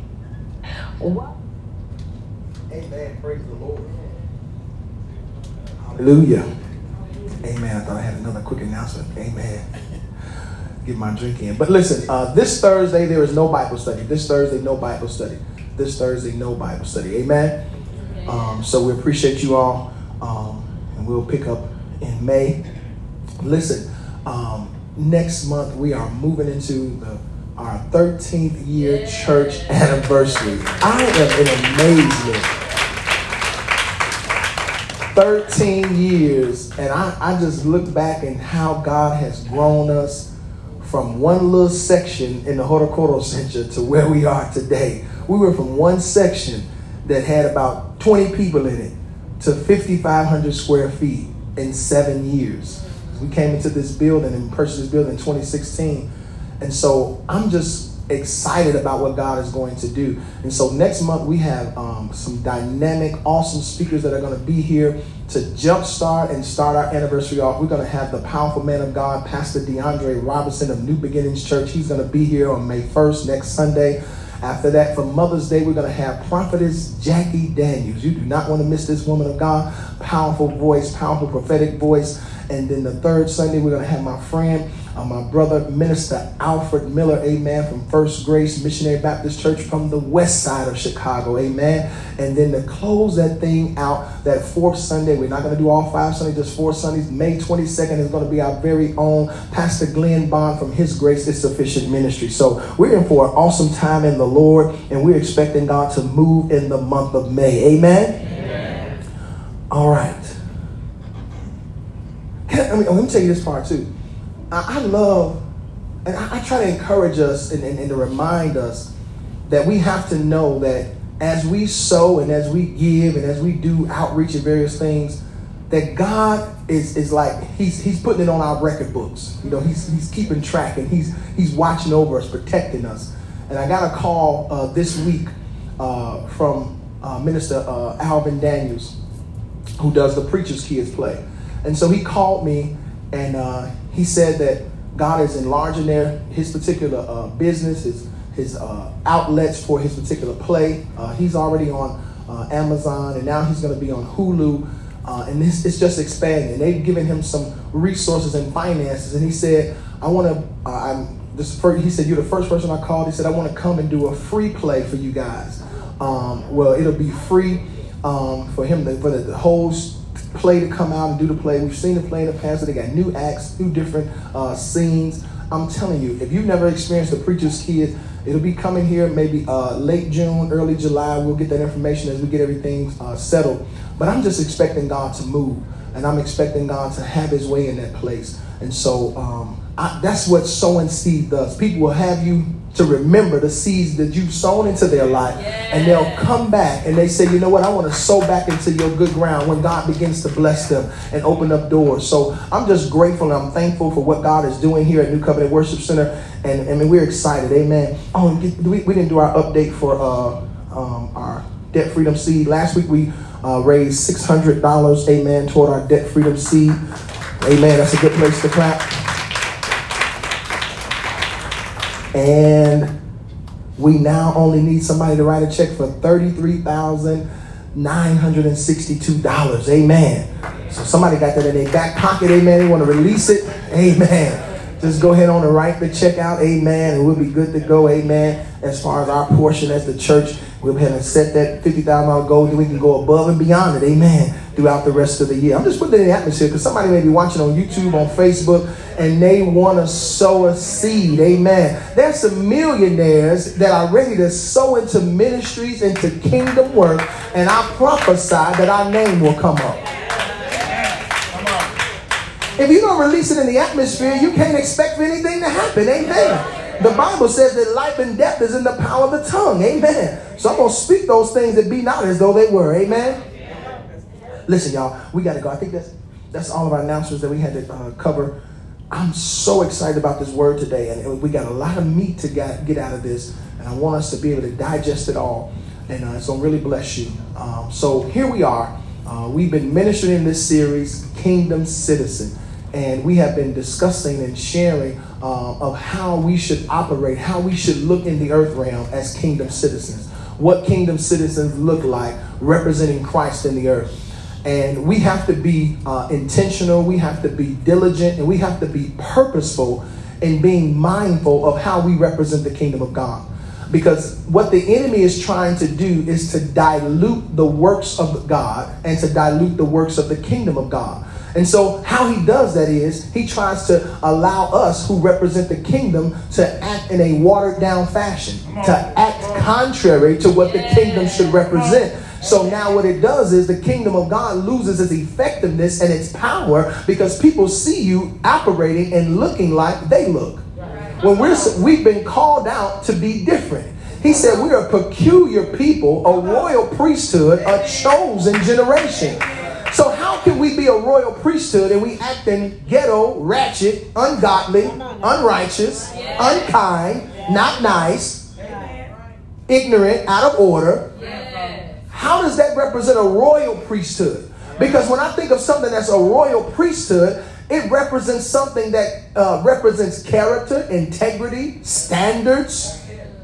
Amen. Praise the Lord. Hallelujah. Amen. I thought I had another quick announcement. Amen. Get my drink in. But listen, uh, this Thursday, there is no Bible study. This Thursday, no Bible study. This Thursday, no Bible study. Amen. Um, so we appreciate you all. Um, and we'll pick up in May. Listen, um, next month, we are moving into the our thirteenth year church anniversary. I am in amazement. thirteen years, and I, I just look back and how God has grown us from one little section in the Horocoro Center to where we are today. We were from one section that had about twenty people in it to fifty-five hundred square feet in seven years. We came into this building and purchased this building in twenty sixteen. And so I'm just excited about what God is going to do. And so next month we have um, some dynamic, awesome speakers that are going to be here to jumpstart and start our anniversary off. We're going to have the powerful man of God, Pastor DeAndre Robinson of New Beginnings Church. He's going to be here on May first, next Sunday. After that, for Mother's Day, we're going to have Prophetess Jackie Daniels. You do not want to miss this woman of God. Powerful voice, powerful prophetic voice. And then the third Sunday, we're going to have my friend, uh, my brother, Minister Alfred Miller, amen, from First Grace Missionary Baptist Church from the west side of Chicago, amen. And then to close that thing out, that fourth Sunday, we're not going to do all five Sundays, just four Sundays. May twenty-second is going to be our very own Pastor Glenn Bond from His Grace is Sufficient Ministry. So we're in for an awesome time in the Lord, and we're expecting God to move in the month of May, amen. Amen. All right. I mean, let me tell you this part too. I, I love, and I, I try to encourage us and, and, and to remind us that we have to know that as we sow and as we give and as we do outreach and various things, that God is is like he's he's putting it on our record books. You know, he's he's keeping track and he's he's watching over us, protecting us. And I got a call uh, this week uh, from uh, Minister uh, Alvin Daniels, who does the Preacher's Kids play. And so he called me and uh, he said that God is enlarging their his particular uh, business, his his uh, outlets for his particular play. Uh, he's already on uh, Amazon, and now he's going to be on Hulu. Uh, and this it's just expanding. They've given him some resources and finances, and he said, "I want to." Uh, I'm this. First, he said, "You're the first person I called." He said, "I want to come and do a free play for you guys." Um, well, it'll be free um, for him to, for the, the whole play to come out and do the play. We've seen the play in the past. So they got new acts, new different uh, scenes. I'm telling you, if you've never experienced the Preacher's Kid, it'll be coming here maybe uh, late June, early July. We'll get that information as we get everything uh, settled. But I'm just expecting God to move, and I'm expecting God to have his way in that place. And so um, I, that's what sowing seed does. People will have you to remember the seeds that you've sown into their life, and they'll come back and they say, you know what, I want to sow back into your good ground when God begins to bless them and open up doors. So I'm just grateful and I'm thankful for what God is doing here at New Covenant Worship Center, and I mean, we're excited, amen. Oh, we, we didn't do our update for uh, um, our debt freedom seed. Last week we uh, raised six hundred dollars, amen, toward our debt freedom seed. Amen, that's a good place to clap. And we now only need somebody to write a check for thirty-three thousand nine hundred sixty-two dollars. Amen. So somebody got that in their back pocket. Amen. They want to release it. Amen. Just go ahead on and write the check out. Amen. And we'll be good to go. Amen. As far as our portion as the church, we'll have to set that fifty thousand dollars goal, and we can go above and beyond it. Amen. Throughout the rest of the year. I'm just putting it in the atmosphere because somebody may be watching on YouTube, on Facebook, and they want to sow a seed. Amen. There's some millionaires that are ready to sow into ministries, into kingdom work, and I prophesy that our name will come up. If you don't release it in the atmosphere, you can't expect for anything to happen. Amen. The Bible says that life and death is in the power of the tongue. Amen. So I'm going to speak those things that be not as though they were. Amen. Listen, y'all, we got to go. I think that's, that's all of our announcements that we had to uh, cover. I'm so excited about this word today, and we got a lot of meat to get, get out of this, and I want us to be able to digest it all, and uh, it's going to really bless you. Um, so here we are. Uh, we've been ministering in this series, Kingdom Citizen, and we have been discussing and sharing uh, of how we should operate, how we should look in the earth realm as kingdom citizens, what kingdom citizens look like representing Christ in the earth. And we have to be uh, intentional, we have to be diligent, and we have to be purposeful in being mindful of how we represent the kingdom of God. Because what the enemy is trying to do is to dilute the works of God and to dilute the works of the kingdom of God. And so how he does that is he tries to allow us who represent the kingdom to act in a watered down fashion, to act contrary to what the kingdom should represent. So now what it does is the kingdom of God loses its effectiveness and its power because people see you operating and looking like they look. When we're, we've been called out to be different. He said we're a peculiar people, a royal priesthood, a chosen generation. So how can we be a royal priesthood and we acting ghetto, ratchet, ungodly, unrighteous, unkind, not nice, ignorant, out of order? How does that represent a royal priesthood? Because when I think of something that's a royal priesthood, it represents something that uh, represents character, integrity, standards,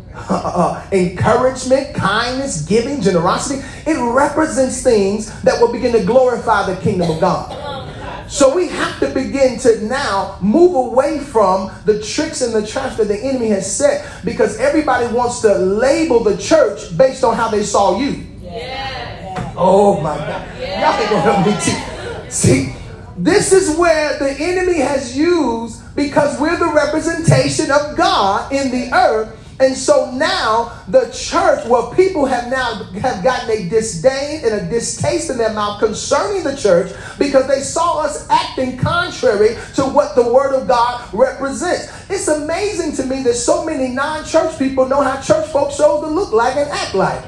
uh, encouragement, kindness, giving, generosity. It represents things that will begin to glorify the kingdom of God. So we have to begin to now move away from the tricks and the traps that the enemy has set, because everybody wants to label the church based on how they saw you. Yeah. Oh my God. Y'all ain't gonna help me too. See, this is where the enemy has used, because we're the representation of God in the earth. And so now the church, well, people have now have gotten a disdain and a distaste in their mouth concerning the church because they saw us acting contrary to what the word of God represents. It's amazing to me that so many non-church people know how church folks show to look like and act like.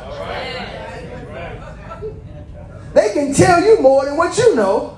They can tell you more than what you know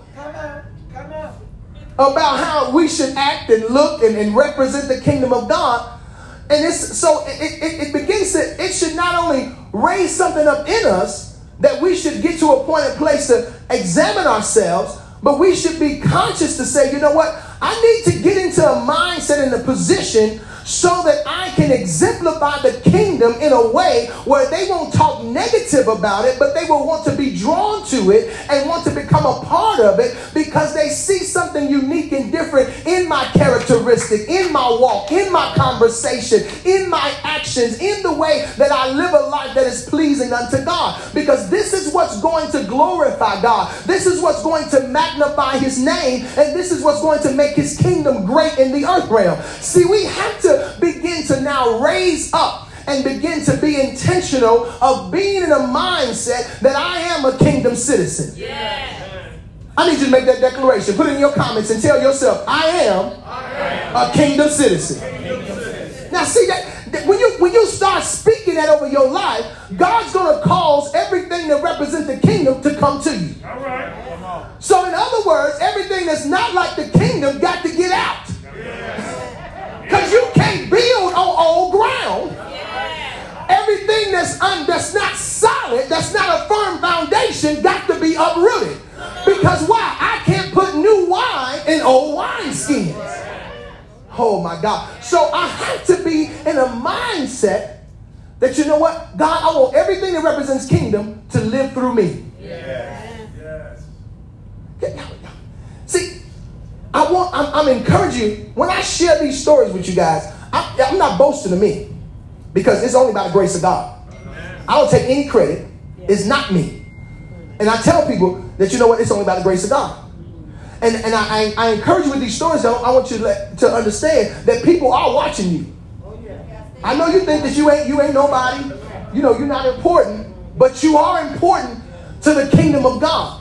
about how we should act and look and, and represent the kingdom of God. And it's so it, it, it begins to, it should not only raise something up in us that we should get to a point and place to examine ourselves, but we should be conscious to say, you know what, I need to get into a mindset and a position so that I can exemplify the kingdom in a way where they won't talk negative about it, but they will want to be drawn to it and want to become a part of it because they see something unique and different in my characteristic, in my walk, in my conversation, in my actions, in the way that I live a life that is pleasing unto God. Because this is what's going to glorify God. This is what's going to magnify his name, and this is what's going to make his kingdom great in the earth realm. See, we have to begin to now raise up and begin to be intentional of being in a mindset that I am a kingdom citizen. Yeah. I need you to make that declaration. Put it in your comments and tell yourself, I am, I am a kingdom citizen. Kingdom citizen. Now see that, that when you when you start speaking that over your life, God's going to cause everything that represents the kingdom to come to you. All right. So in other words, everything that's not like the kingdom got to get out. Because you can't build on old ground. Yeah. Everything that's un, that's not solid, that's not a firm foundation, got to be uprooted. Because why? I can't put new wine in old wineskins. Oh my God. So I have to be in a mindset that, you know what? God, I want everything that represents kingdom to live through me. Yes. Yes. See, I want, I'm, I'm encouraging you, when I share these stories with you guys, I, I'm not boasting of me because it's only by the grace of God. I don't take any credit. It's not me. And I tell people that, you know what, it's only by the grace of God. And, and I, I, I encourage you with these stories, though, I want you to, let, to understand that people are watching you. I know you think that you ain't, you ain't nobody. You know, you're not important, but you are important to the kingdom of God.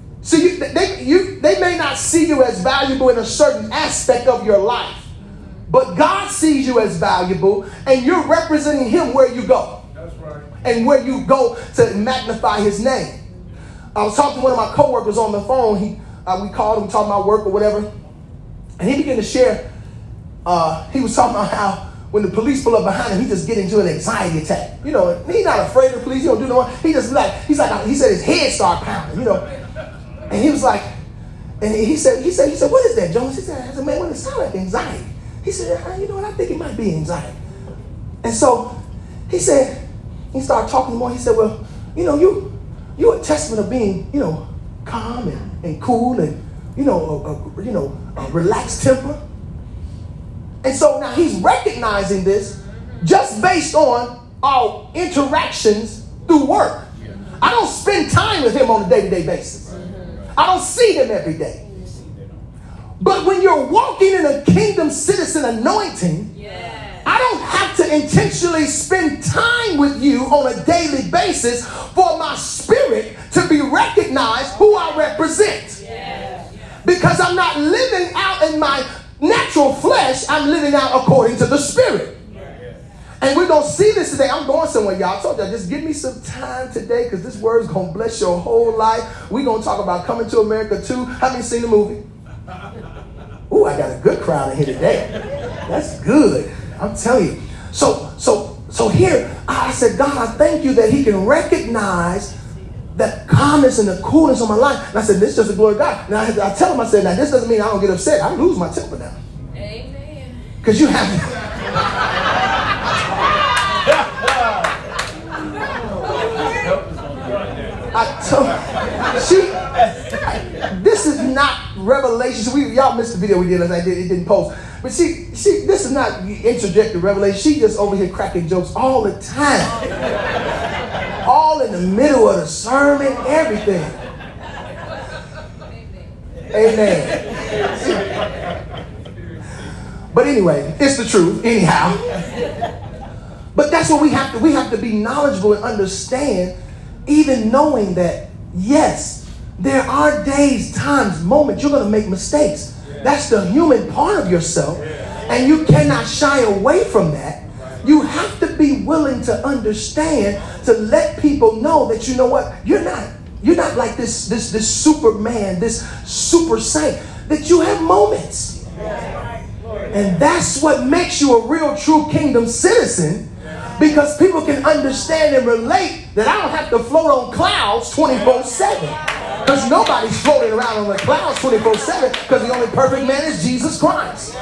See, you, they, you, they may not see you as valuable in a certain aspect of your life, But God sees you as valuable, and you're representing him where you go. That's right. And where you go to magnify his name. I was talking to one of my coworkers on the phone. He, uh, we called him, talking about work or whatever. And he began to share, uh, he was talking about how when the police pull up behind him, he just get into an anxiety attack. You know, he's not afraid of the police. He don't do no more. He just like, he's like, he said his head started pounding, you know. And he was like, and he said, he said, he said, what is that, Jones? He said, I said, man, well, it sounds like anxiety. He said, you know what, I think it might be anxiety. And so he said, he started talking more. He said, well, you know, you, you're a testament of being, you know, calm and, and cool and, you know, a, a, you know, a relaxed temper. And so now he's recognizing this just based on our interactions through work. I don't spend time with him on a day-to-day basis. I don't see him every day. But when you're walking in a kingdom citizen anointing, I don't have to intentionally spend time with you on a daily basis for my spirit to be recognized who I represent. Because I'm not living out in my natural flesh, I'm living out according to the spirit. And we're going to see this today. I'm going somewhere, y'all. I told y'all, just give me some time today because this word is going to bless your whole life. We're going to talk about Coming to America two. How many seen the movie? Ooh, I got a good crowd in here today. That's good. I'm telling you. So, so, so here, I said, God, I thank you that he can recognize that calmness and the coolness of my life. And I said, this is just the glory of God. Now, I, I tell him, I said, now, this doesn't mean I don't get upset. I lose my temper now. Amen. Because you have... I told she. I, this is not revelation. We y'all missed the video we did last night. It didn't post. But she, she. This is not interjected revelation. She just over here cracking jokes all the time, all in the middle of the sermon, everything. Amen. But anyway, it's the truth. Anyhow. But that's what we have to. We have to be knowledgeable and understand. Even knowing that, yes, there are days, times, moments you're going to make mistakes. That's the human part of yourself. And you cannot shy away from that. You have to be willing to understand, to let people know that, you know what, you're not, you're not like this, this, this Superman, this super saint, that you have moments. And that's what makes you a real, true kingdom citizen. Because people can understand and relate that I don't have to float on clouds twenty-four seven. Because nobody's floating around on the clouds twenty-four seven because the only perfect man is Jesus Christ.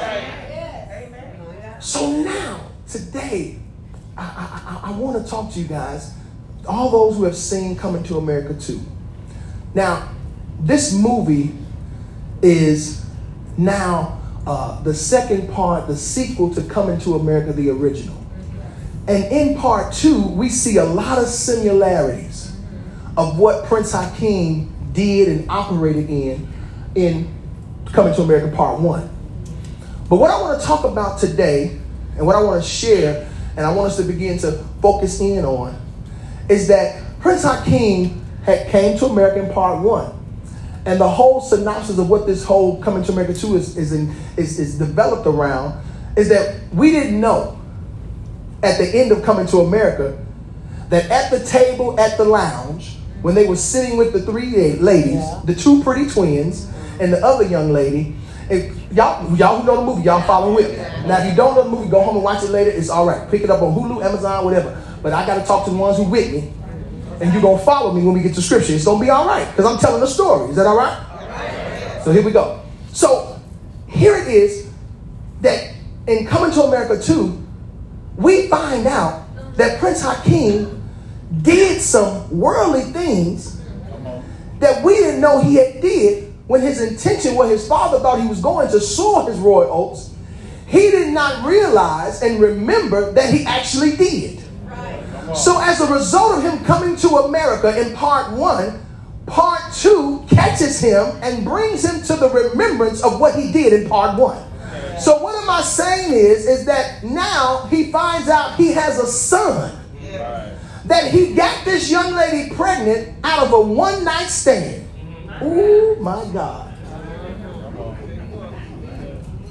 So now, today, I, I, I want to talk to you guys, all those who have seen Coming to America two. Now, this movie is now uh, the second part, the sequel to Coming to America, the original. And in part two, we see a lot of similarities of what Prince Hakeem did and operated in in Coming to America part one. But what I want to talk about today, and what I want to share, and I want us to begin to focus in on, is that Prince Hakeem had came to America in part one. And the whole synopsis of what this whole Coming to America two is, is, in, is, is developed around is that we didn't know at the end of Coming to America that at the table at the lounge, when they were sitting with the three ladies, yeah. the two pretty twins and the other young lady, if y'all, y'all who know the movie, y'all following with me. Now, if you don't know the movie, go home and watch it later. It's all right. Pick it up on Hulu, Amazon, whatever. But I got to talk to the ones who with me, and you're going to follow me when we get to scripture. It's going to be all right because I'm telling a story. Is that all right? All right? So here we go. So here it is that in Coming to America two, we find out that Prince Hakeem did some worldly things that we didn't know he had did when his intention, what his father thought he was going to soar his royal oats. He did not realize and remember that he actually did. Right. So as a result of him coming to America in part one, part two catches him and brings him to the remembrance of what he did in part one. So what am I saying is, is that now he finds out he has a son. Right. That he got this young lady pregnant out of a one night stand. Oh my God.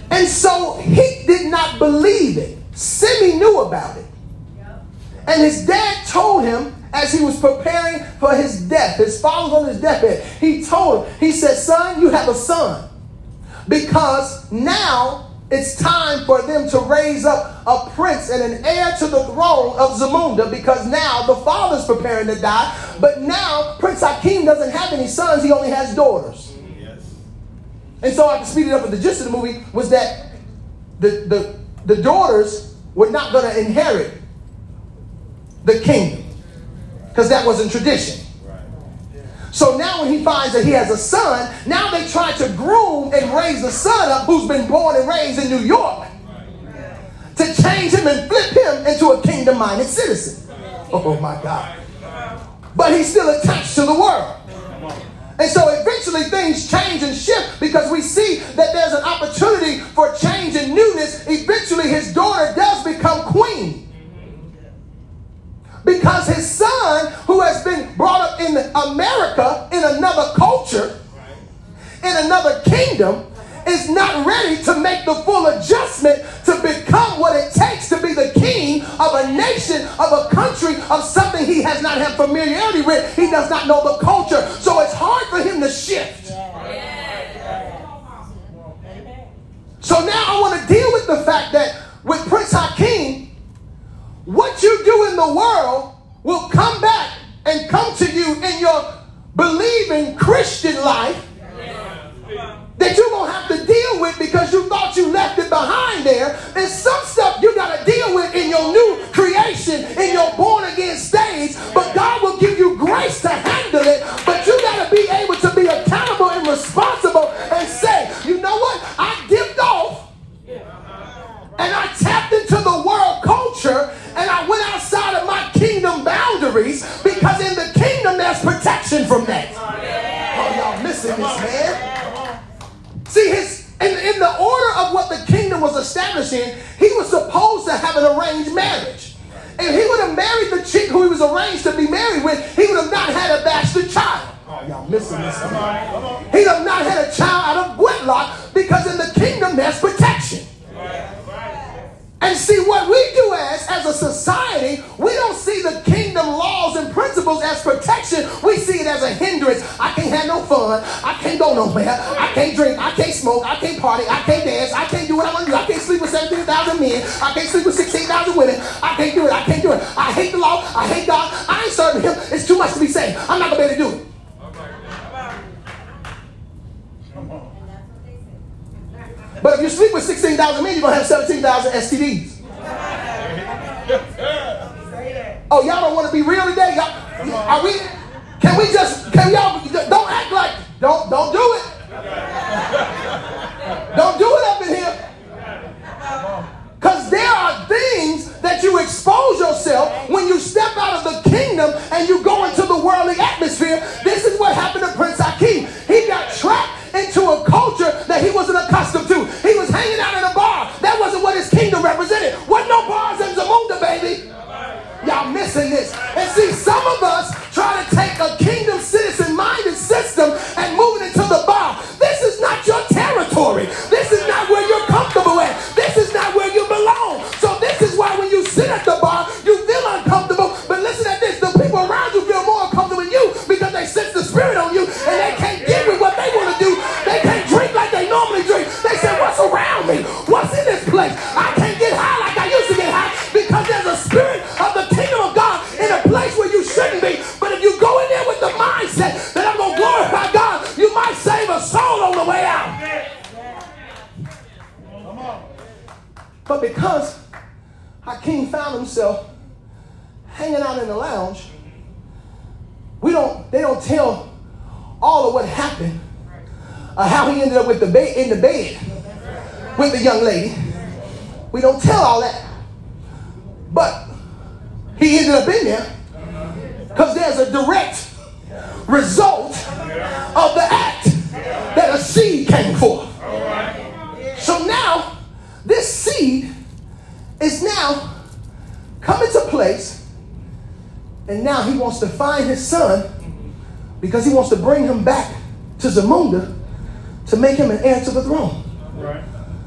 And so he did not believe it. Simi knew about it. And his dad told him as he was preparing for his death, his father was on his deathbed, he told him, he said, son, you have a son. Because now it's time for them to raise up a prince and an heir to the throne of Zamunda, because now the father's preparing to die. But now Prince Hakeem doesn't have any sons, he only has daughters. Yes. And so I can speed it up, but the gist of the movie was that the, the, the daughters were not going to inherit the kingdom, because that wasn't tradition. So now when he finds that he has a son, now they try to groom and raise the son up who's been born and raised in New York to change him and flip him into a kingdom-minded citizen. Oh my God. But he's still attached to the world. And so eventually things change and shift, because we see that there's an opportunity for change and newness. Eventually his daughter does become queen. Because his son, who has been brought up in America, in another culture, in another kingdom, is not ready to make the full adjustment to become what it takes to be the king of a nation, of a country, of something he has not had familiarity with. He does not know the culture. So it's hard for him to shift. So now I want to deal with the fact that with Prince Hakeem, what you do in the world will come back and come to you in your believing Christian life that you're going to have to deal with, because you thought you left it behind there. And some stuff you got to deal with in your new creation, in your born again stage. But God will give you grace to handle it. But you got to be able to be accountable and responsible and say, you know what? I dipped off and I tapped into the world culture. And I went outside of my kingdom boundaries, because in the kingdom there's protection from that. Oh, y'all missing this, man. See, his in, in the order of what the kingdom was establishing, he was supposed to have an arranged marriage. If he would have married the chick who he was arranged to be married with, he would have not had a bastard child. Oh, y'all missing this, man. He would have not had a child out of wedlock, because in the kingdom there's protection. And see, what we do as, as a society, we don't see the kingdom laws and principles as protection. We see it as a hindrance. I can't have no fun. I can't go nowhere. I can't drink. I can't smoke. I can't party. I can't dance. I can't do what I want to do. I can't sleep with seventeen thousand men. I can't sleep with sixteen thousand women. I can't do it. I can't do it. I hate the law. I hate God. I ain't serving him. It's too much to be saved. I'm not going to be able to do it. But if you sleep with sixteen thousand men, you're going to have seventeen thousand S T Ds. Oh, y'all don't want to be real today? Y'all, are we? Can we just? Can y'all? Don't act like. Don't don't do it. Don't do it up in here. Because there are things that you expose yourself when you step out of the kingdom and you go into the worldly atmosphere. This is what happened to Prince Hakeem. He got trapped into a culture that he wasn't accustomed to. He was hanging out in a bar. That wasn't what his kingdom represented. Wasn't no bars in Zamunda, baby. Y'all missing this. And see, some of us try to take a kingdom citizen-minded system and move it into the bar. This is not your territory. This is not where you're comfortable at. This is not where you belong. So this is why when you sit at the bar, you feel uncomfortable. But listen at this. The people around you feel more uncomfortable than you, because they sense the spirit on you and they can't get with what they want to do. They can't drink like they normally drink. They say, what's around me? What's in this place? I can't get high like I used to get high, because there's a spirit of the kingdom of God in a place where you shouldn't be. But if you go in there with the mindset that I'm going to glorify God, you might save a soul on the way out. But because Hakeem found himself hanging out in the lounge, we don't, they don't tell all of what happened, uh, how he ended up with the ba- in the bed with the young lady. We don't tell all that. But he ended up in there because there's a direct result of the act that a seed came forth. So now this seed is now coming to place, and now he wants to find his son, because he wants to bring him back to Zamunda to make him an heir to the throne.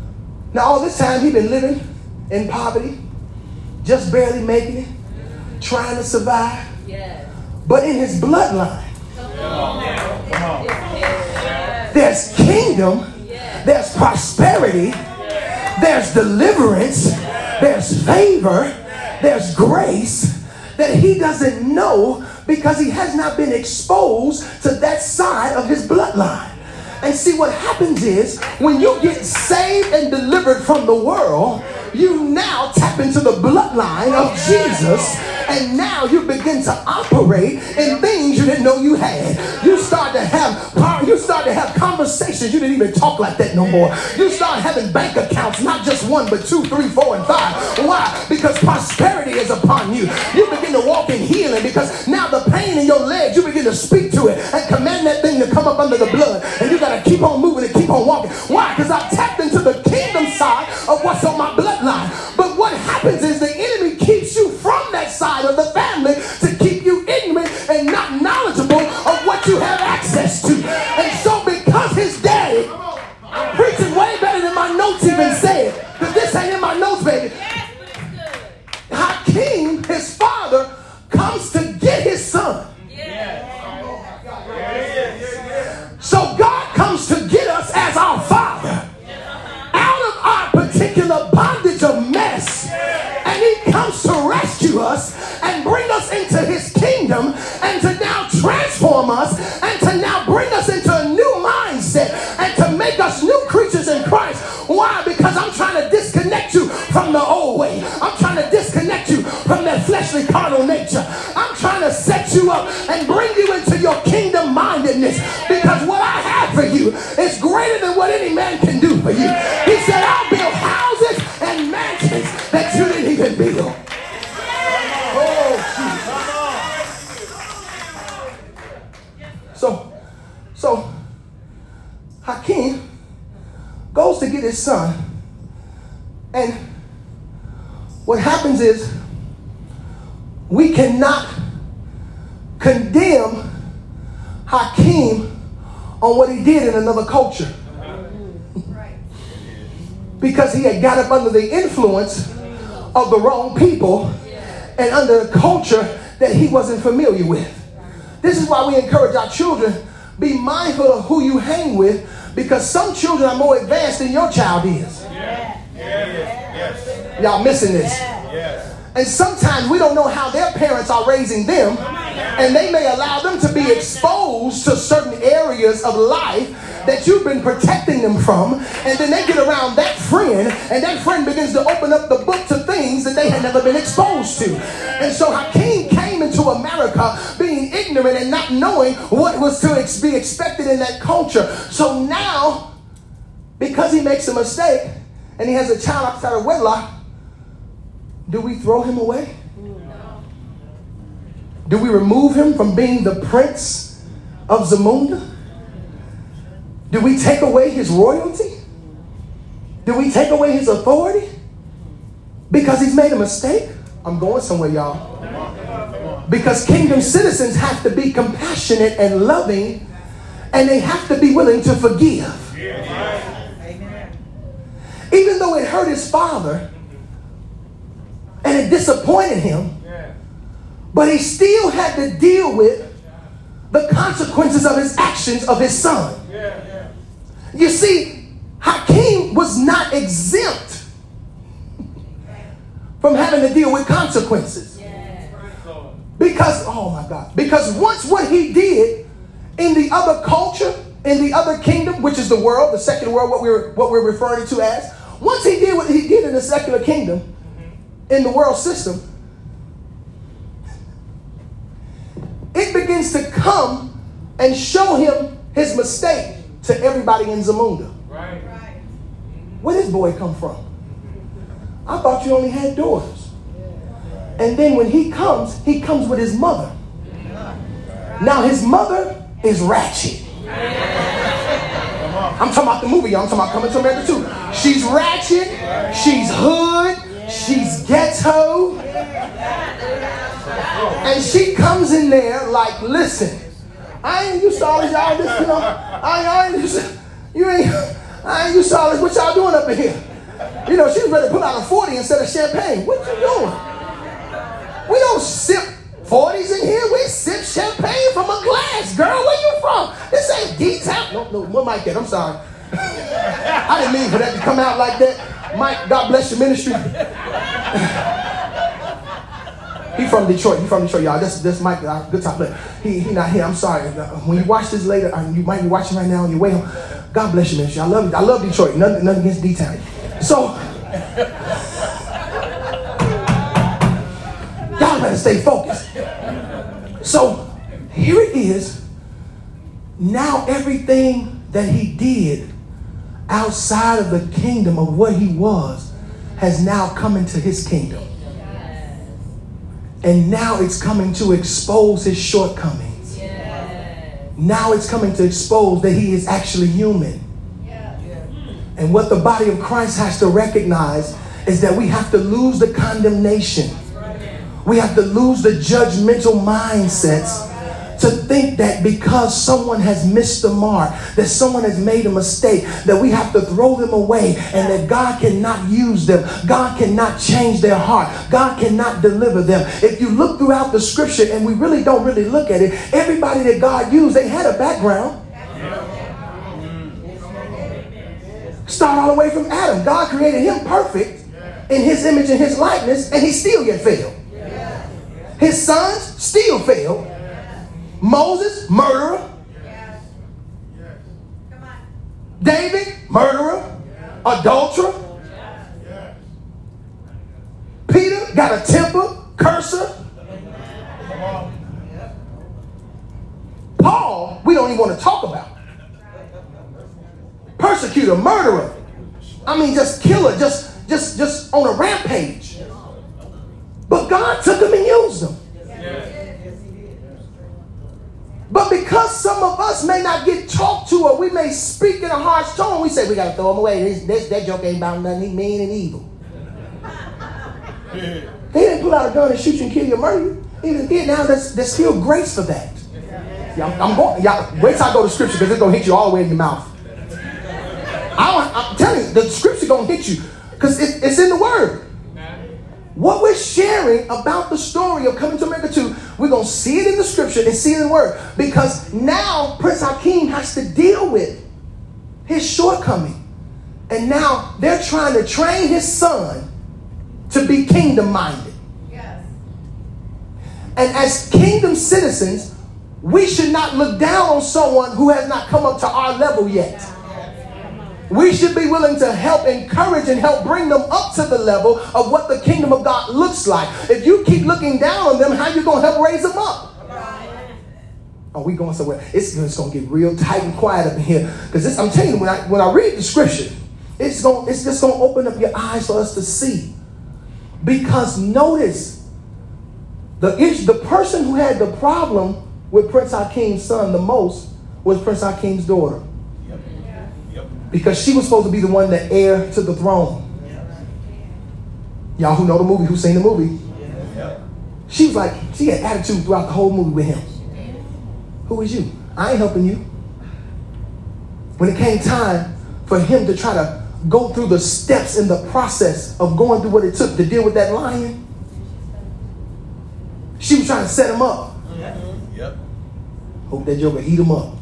Now all this time he been living in poverty, just barely making it, trying to survive. Yes. But in his bloodline, Come on. Come on. there's kingdom, there's prosperity, there's deliverance, there's favor, there's grace that he doesn't know because he has not been exposed to that side of his bloodline. And see, what happens is when you get saved and delivered from the world, you now tap into the bloodline of Jesus, and now you begin to operate in things you didn't know you had. You start to have power, you start to have conversations. You didn't even talk like that no more. You start having bank accounts, not just one, but two, three, four, and five. Why? Because prosperity is upon you. You begin to walk in healing because now the pain in your legs, you begin to speak to it and command that thing to come up under the blood. And you got to keep on moving and keep on walking. Why? Because I've tapped into the kingdom side of what's on my bloodline. But what happens is the enemy keeps you from that side of the family to keep you ignorant and not knowledgeable of what you have access to. And so because his daddy, I'm preaching way better than my notes even said, because this ain't in my notes, baby. Hakeem, his father, comes to get his son. So God comes to get us as our father out of our particular bondage of mess, and he comes to rescue us and bring us into his kingdom and to now transform us and to now bring us into a new mindset and to make us new creatures in Christ. Why? Because I'm trying to disconnect you from the old way. I'm trying to disconnect you from that fleshly carnal nature. I'm trying to set you up and bring you into your kingdom mindedness, because what I have for you is greater than what any man can do for you. He said, I'll build houses and mansions that you didn't even build. Oh, so, so Hakeem goes to get his son, and what happens is we cannot condemn Hakeem on what he did in another culture, because he had got up under the influence of the wrong people and under a culture that he wasn't familiar with. This is why we encourage our children, be mindful of who you hang with, because some children are more advanced than your child is. Y'all missing this. And sometimes we don't know how their parents are raising them, and they may allow them to be exposed to certain areas of life that you've been protecting them from, and then they get around that friend, and that friend begins to open up the book to things that they had never been exposed to. And so Hakeem came into America being ignorant and not knowing what was to ex- be expected in that culture. So now, because he makes a mistake and he has a child outside of wedlock, do we throw him away? No. Do we remove him from being the prince of Zamunda? Do we take away his royalty? Do we take away his authority? Because he's made a mistake? I'm going somewhere, y'all. Because kingdom citizens have to be compassionate and loving, and they have to be willing to forgive. Even though it hurt his father, and it disappointed him, but he still had to deal with the consequences of his actions of his son. You see, Hakeem was not exempt from having to deal with consequences. Because, oh my God, because once what he did in the other culture, in the other kingdom, which is the world, the secular world, what we're, what we're referring to as, once he did what he did in the secular kingdom, in the world system, it begins to come and show him his mistake to everybody in Zamunda. Right. Where did this boy come from? I thought you only had daughters. And then when he comes, he comes with his mother. Now his mother is ratchet. I'm talking about the movie, y'all. I'm talking about Coming to America too. She's ratchet, she's hood, she's ghetto, and she comes in there like, listen, I ain't used to all this, y'all, this, you know, I, I ain't used to, you ain't, I ain't used to all this, what y'all doing up in here? You know, she was ready to pull out a forty instead of champagne. What you doing? We don't sip forties in here. We sip champagne from a glass. Girl, where you from? This ain't D-Town. No, no, what mic that? I'm sorry. I didn't mean for that to come out like that. Mike, God bless your ministry. He from Detroit. He from Detroit, y'all. This this Mike, uh, good time player. He he not here. I'm sorry. When you watch this later, uh, you might be watching right now on your way home. God bless you, ministry. I love you. I love Detroit. Nothing, nothing against D-Town. So y'all better stay focused. So here it is. Now everything that he did outside of the kingdom of what he was has now come into his kingdom. And now it's coming to expose his shortcomings. Now it's coming to expose that he is actually human. And what the body of Christ has to recognize is that we have to lose the condemnation. We have to lose the judgmental mindsets to think that because someone has missed the mark, that someone has made a mistake, that we have to throw them away and that God cannot use them. God cannot change their heart. God cannot deliver them. If you look throughout the scripture, and we really don't really look at it, everybody that God used, they had a background. Start all the way from Adam. God created him perfect in his image and his likeness, and he still yet failed. His sons still failed. Moses, murderer. David, murderer. Adulterer. Peter got a temper, curser. Paul, we don't even want to talk about. Persecutor, murderer. I mean, just killer, just, just, just on a rampage. But God took him and used him. But because some of us may not get talked to, or we may speak in a harsh tone, we say we got to throw him away. This, this, that joke ain't about nothing. He's mean and evil. They didn't pull out a gun and shoot you and kill you or murder you. Even did. Now there's, there's still grace for that. Yeah, I'm, I'm going. Y'all, wait till I go to scripture because it's going to hit you all the way in your mouth. I don't, I'm telling you, the scripture going to hit you because it, it's in the word. What we're sharing about the story of Coming to America two, we're going to see it in the scripture and see it in the word. Because now Prince Hakeem has to deal with his shortcoming. And now they're trying to train his son to be kingdom-minded. Yes. And as kingdom citizens, we should not look down on someone who has not come up to our level yet. We should be willing to help encourage and help bring them up to the level of what the kingdom of God looks like. If you keep looking down on them, how are you going to help raise them up? Are we going somewhere? It's, it's going to get real tight and quiet up in here. Because I'm telling you, when I, when I read the scripture, it's, going, it's just going to open up your eyes for us to see. Because notice, the, issue, the person who had the problem with Prince Hakeem's son the most was Prince Hakeem's daughter. Because she was supposed to be the one, the heir to the throne. Y'all who know the movie, who seen the movie. She was like, she had attitude throughout the whole movie with him. Who is you? I ain't helping you. When it came time for him to try to go through the steps in the process of going through what it took to deal with that lion, she was trying to set him up. Yep. Hope that joker eat him up.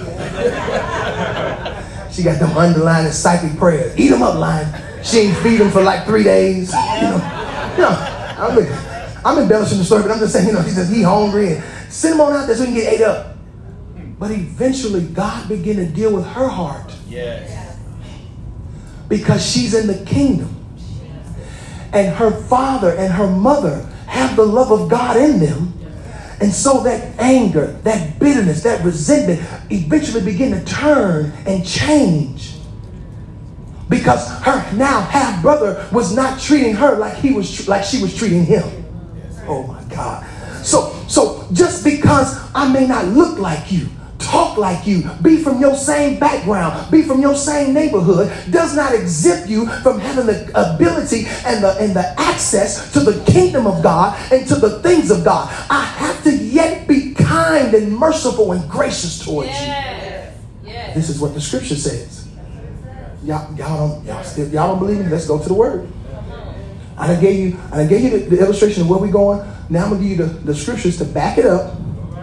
She got them underlying psychic prayers. Eat them up, lion. She ain't feed him for like three days. You know, you know I'm, I'm embellishing the story, but I'm just saying, you know, he says he's hungry and send him on out there so he can get ate up. But eventually, God began to deal with her heart. Yes. Because she's in the kingdom. And her father and her mother have the love of God in them. And so that anger, that bitterness, that resentment eventually begin to turn and change. Because her now half brother was not treating her like he was like she was treating him. Oh my God. So so just because I may not look like you, talk like you, be from your same background, be from your same neighborhood, does not exempt you from having the ability and the and the access to the kingdom of God and to the things of God. I have to yet be kind and merciful and gracious towards yes. you. Yes. This is what the scripture says. Y'all, y'all don't, y'all still, y'all don't believe me? Let's go to the word. I done gave you, I done gave you the, the illustration of where we're going. Now I'm gonna give you the, the scriptures to back it up.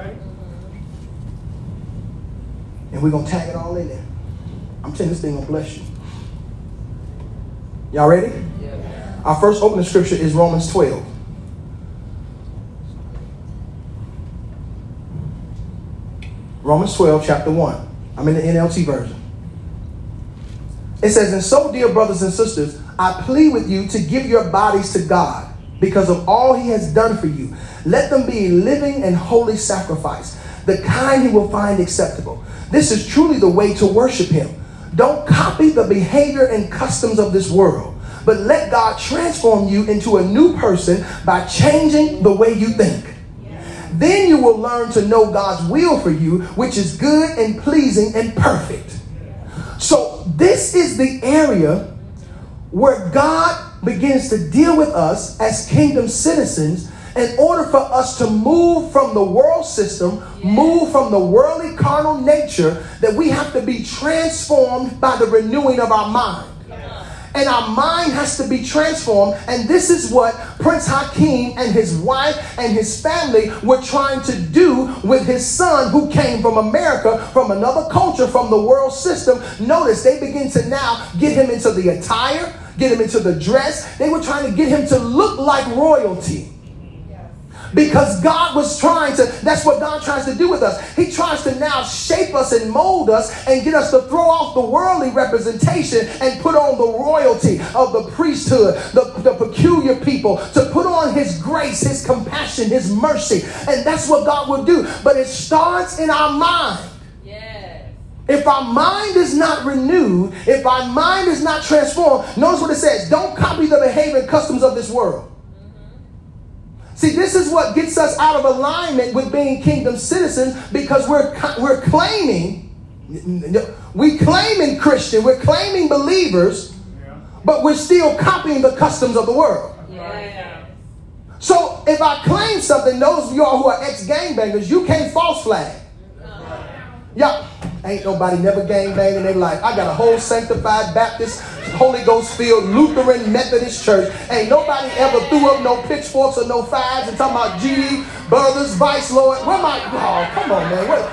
And we're gonna tag it all in there. I'm telling you, this thing gonna bless you. Y'all ready? Yeah. Our first opening scripture is Romans twelve. Romans twelve, chapter one. I'm in the N L T version. It says, and so, dear brothers and sisters, I plead with you to give your bodies to God because of all he has done for you. Let them be a living and holy sacrifice, the kind he will find acceptable. This is truly the way to worship him. Don't copy the behavior and customs of this world, but let God transform you into a new person by changing the way you think. Then you will learn to know God's will for you, which is good and pleasing and perfect. So this is the area where God begins to deal with us as kingdom citizens in order for us to move from the world system, move from the worldly carnal nature, that we have to be transformed by the renewing of our mind. And our mind has to be transformed. And this is what Prince Hakeem and his wife and his family were trying to do with his son, who came from America, from another culture, from the world system. Notice they begin to now get him into the attire, get him into the dress. They were trying to get him to look like royalty. Because God was trying to, that's what God tries to do with us. He tries to now shape us and mold us and get us to throw off the worldly representation and put on the royalty of the priesthood, the, the peculiar people, to put on his grace, his compassion, his mercy. And that's what God will do. But it starts in our mind. If our mind is not renewed, if our mind is not transformed, notice what it says. Don't copy the behavior and customs of this world. See, this is what gets us out of alignment with being kingdom citizens, because we're we're claiming, we claiming Christian, we're claiming believers, but we're still copying the customs of the world. Yeah. So if I claim something, those of y'all who are ex-gangbangers, you can't false flag. Y'all, ain't nobody never gangbanged in their life. I got a whole sanctified Baptist, Holy Ghost filled Lutheran Methodist church. Ain't nobody ever threw up no pitchforks or no fives and talking about G D, brothers, vice lord. Where my, oh, come on, man. What?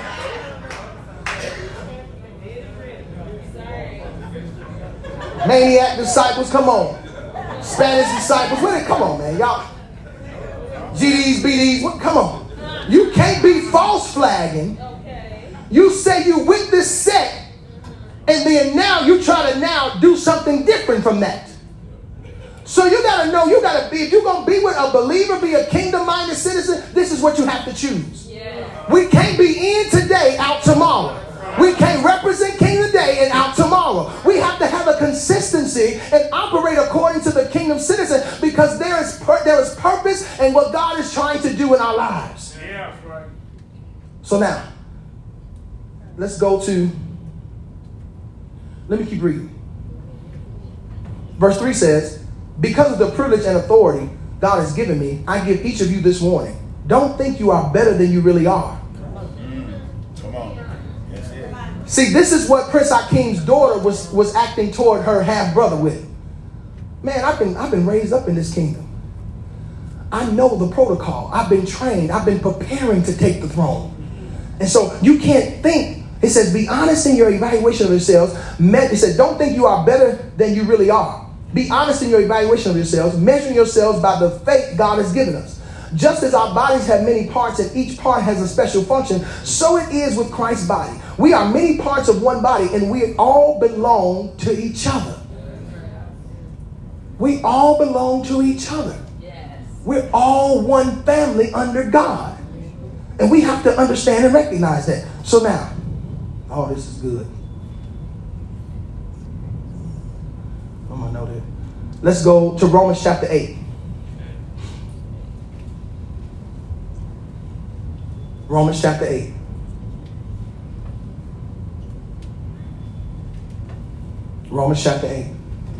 Maniac disciples, come on. Spanish disciples, where they, come on, man. Y'all, G Ds, B Ds, what, come on. You can't be false flagging. You say you with this set, and then now you try to now do something different from that. So you got to know, you got to be, if you're going to be with a believer, be a kingdom-minded citizen, this is what you have to choose. Yeah. We can't be in today, out tomorrow. We can't represent King today and out tomorrow. We have to have a consistency and operate according to the kingdom citizen, because there is, pur- there is purpose in what God is trying to do in our lives. Yeah, right. So now, let's go to, let me keep reading. Verse three says, because of the privilege and authority God has given me, I give each of you this warning. Don't think you are better than you really are. Come on. Yes, yes. See, this is what Prince Hakeem's daughter was, was acting toward her half-brother with. Man, I've been, I've been raised up in this kingdom. I know the protocol. I've been trained. I've been preparing to take the throne. And so you can't think. It says, be honest in your evaluation of yourselves. It said, don't think you are better than you really are. Be honest in your evaluation of yourselves, measuring yourselves by the faith God has given us. Just as our bodies have many parts and each part has a special function, so it is with Christ's body. We are many parts of one body, and we all belong to each other. We all belong to each other. We're all one family under God. And we have to understand and recognize that. So now, oh, this is good. I'm going to know that. Let's go to Romans chapter eight. Romans chapter eight. Romans chapter eight.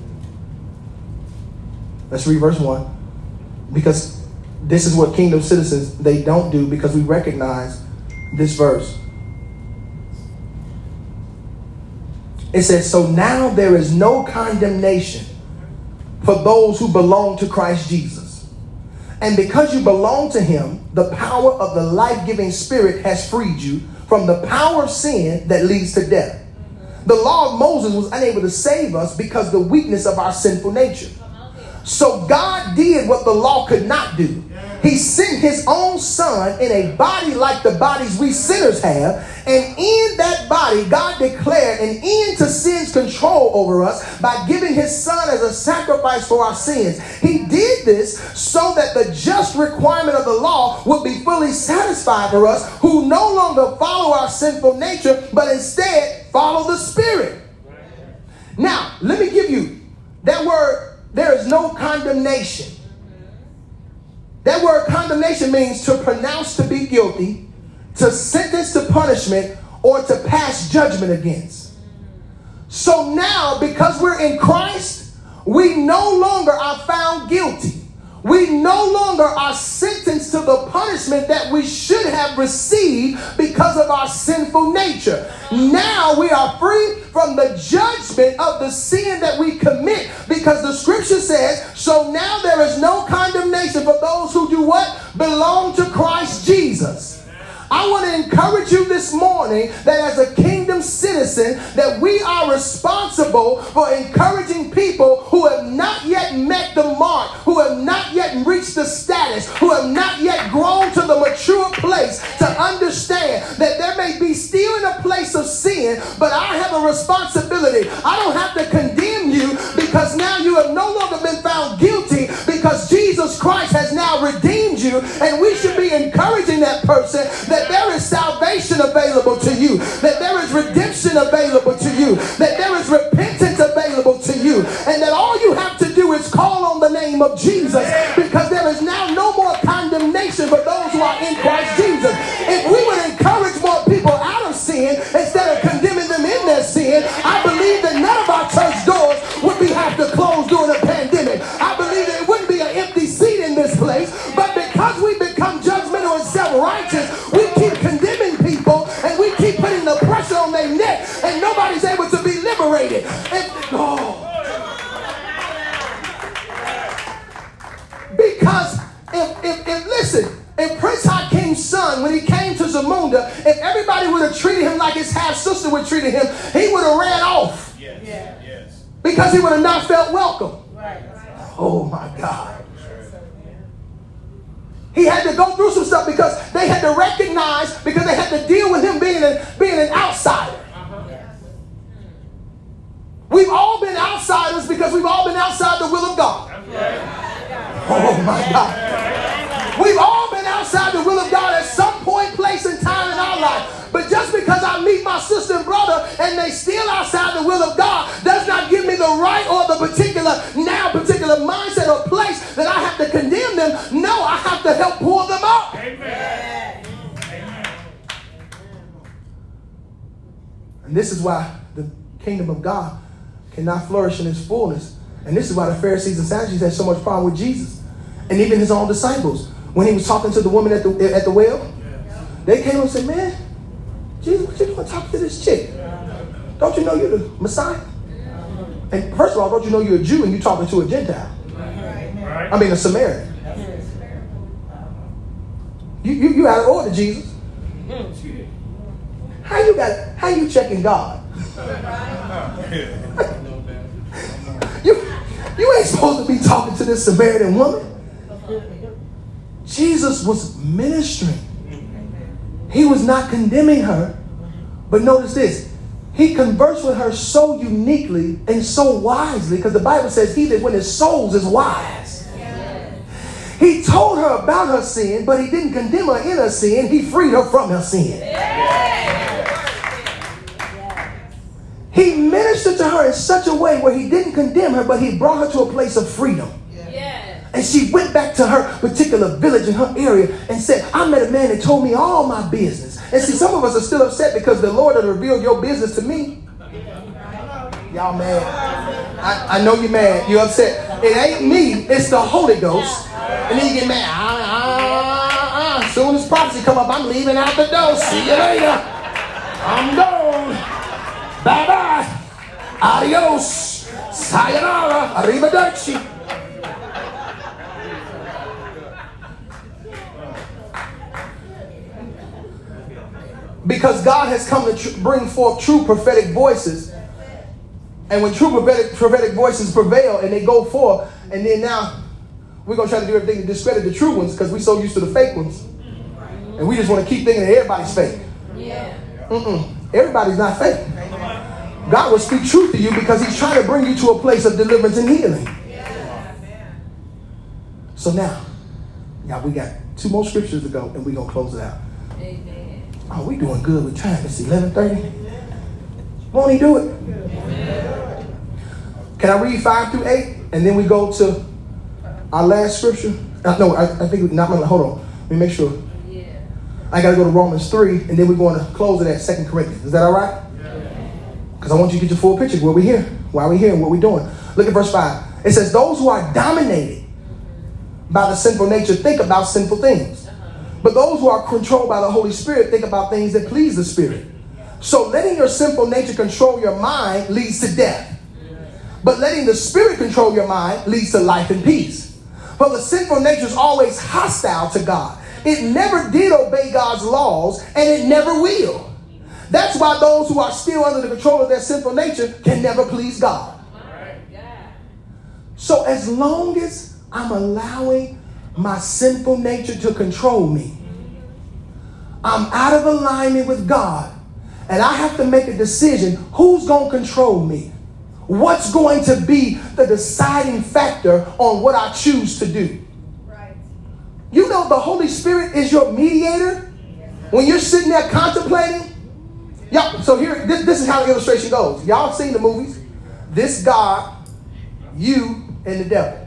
Let's read verse one. Because this is what kingdom citizens, they don't do, because we recognize this verse. It says, so now there is no condemnation for those who belong to Christ Jesus. And because you belong to him, the power of the life-giving Spirit has freed you from the power of sin that leads to death. The law of Moses was unable to save us because of the weakness of our sinful nature. So God did what the law could not do. He sent his own son in a body like the bodies we sinners have. And in that body, God declared an end to sin's control over us by giving his son as a sacrifice for our sins. He did this so that the just requirement of the law would be fully satisfied for us who no longer follow our sinful nature, but instead follow the Spirit. Now, let me give you that word, there is no condemnation. That word condemnation means to pronounce to be guilty, to sentence to punishment, or to pass judgment against. So now, because we're in Christ, we no longer are found guilty. We no longer are sentenced to the punishment that we should have received because of our sinful nature. Now we are free from the judgment of the sin that we commit, because the scripture says, so now there is no condemnation for those who do what? Belong to Christ Jesus. I want to encourage you this morning that as a kingdom citizen, that we are responsible for encouraging people who have not yet met the mark, who have not yet reached the status, who have not yet grown to the mature place to understand that there may be still in a place of sin, but I have a responsibility. I don't have to condemn you because now you have no longer been found guilty, because Jesus Christ has now redeemed you, and we should be encouraging that person that there is salvation available to you, that there is redemption available to you, that there is repentance available to you, and that all you have to do is call on the name of Jesus, because there is now no more condemnation for those who are in Christ Jesus. If we would encourage more people out of sin instead of condemning them in their sin, I believe that none of our church doors would be have to close during a pandemic. I believe there wouldn't be an empty seat in this place, but because we become judgmental and self-righteous, we keep condemning people and we keep putting the pressure on their neck, and nobody's able to be liberated. And, oh. Because if, if, if, listen, if Prince Hakim's son, when he came to Zamunda, if everybody would have treated him like his half-sister would treated him, he would have ran off. Yes. Yes. Because he would have not felt welcome. Right. Oh my God. He had to go through some stuff because they had to recognize, because they had to deal with him being, a, being an outsider. We've all been outsiders because we've all been outside the will of God. Oh my God. We've all been outside the will of God at some point, place, and time in our life. But just because I meet my sister and brother and they still outside the will of God does not give me the right or the particular, now particular mindset or place that I have to condemn them. No, I have to help pull them up. Amen. Amen. And this is why the kingdom of God cannot flourish in its fullness. And this is why the Pharisees and Sadducees had so much problem with Jesus. And even his own disciples. When he was talking to the woman at the, at the well, they came and said, man, Jesus, what you doing talking to this chick? Don't you know you're the Messiah? And first of all, don't you know you're a Jew and you're talking to a Gentile? I mean a Samaritan. You, you, you out of order, Jesus. How you got, how you checking God? you, you ain't supposed to be talking to this Samaritan woman. Jesus was ministering. He was not condemning her. But notice this. He conversed with her so uniquely and so wisely, because the Bible says he that winneth souls is wise. Yes. He told her about her sin, but he didn't condemn her in her sin. He freed her from her sin. Yes. He ministered to her in such a way where he didn't condemn her, but he brought her to a place of freedom. And she went back to her particular village in her area and said, I met a man that told me all my business. And see, some of us are still upset because the Lord has revealed your business to me. Y'all mad. I, I know you're mad. You're upset. It ain't me. It's the Holy Ghost. And then you get mad. Ah, ah, ah. As soon as prophecy come up, I'm leaving out the door. See you later. I'm gone. Bye-bye. Adios. Sayonara. Arrivederci. Because God has come to tr- bring forth true prophetic voices. And when true prophetic, prophetic voices prevail and they go forth, and then now we're going to try to do everything to discredit the true ones because we're so used to the fake ones. And we just want to keep thinking that everybody's fake. Yeah. Mm-mm. Everybody's not fake. God will speak truth to you because he's trying to bring you to a place of deliverance and healing. So now, yeah, we got two more scriptures to go and we're going to close it out. Amen. Oh, we doing good with time. It's eleven thirty. Won't he do it? Can I read five through eight? And then we go to our last scripture. Uh, no, I, I think, we, not, hold on. Let me make sure. Yeah. I got to go to Romans three, and then we're going to close it at Second Corinthians. Is that all right? Because I want you to get your full picture of what we're here, why we're here, and what we're doing. Look at verse five. It says, those who are dominated by the sinful nature think about sinful things. But those who are controlled by the Holy Spirit think about things that please the Spirit. So letting your sinful nature control your mind leads to death. But letting the Spirit control your mind leads to life and peace. For the sinful nature is always hostile to God. It never did obey God's laws, and it never will. That's why those who are still under the control of their sinful nature can never please God. So as long as I'm allowing my sinful nature to control me, I'm out of alignment with God, and I have to make a decision. Who's going to control me? What's going to be the deciding factor on what I choose to do? Right. You know, the Holy Spirit is your mediator. When you're sitting there contemplating, y'all, so here, this, this is how the illustration goes. Y'all seen the movies? This God, you, and the devil.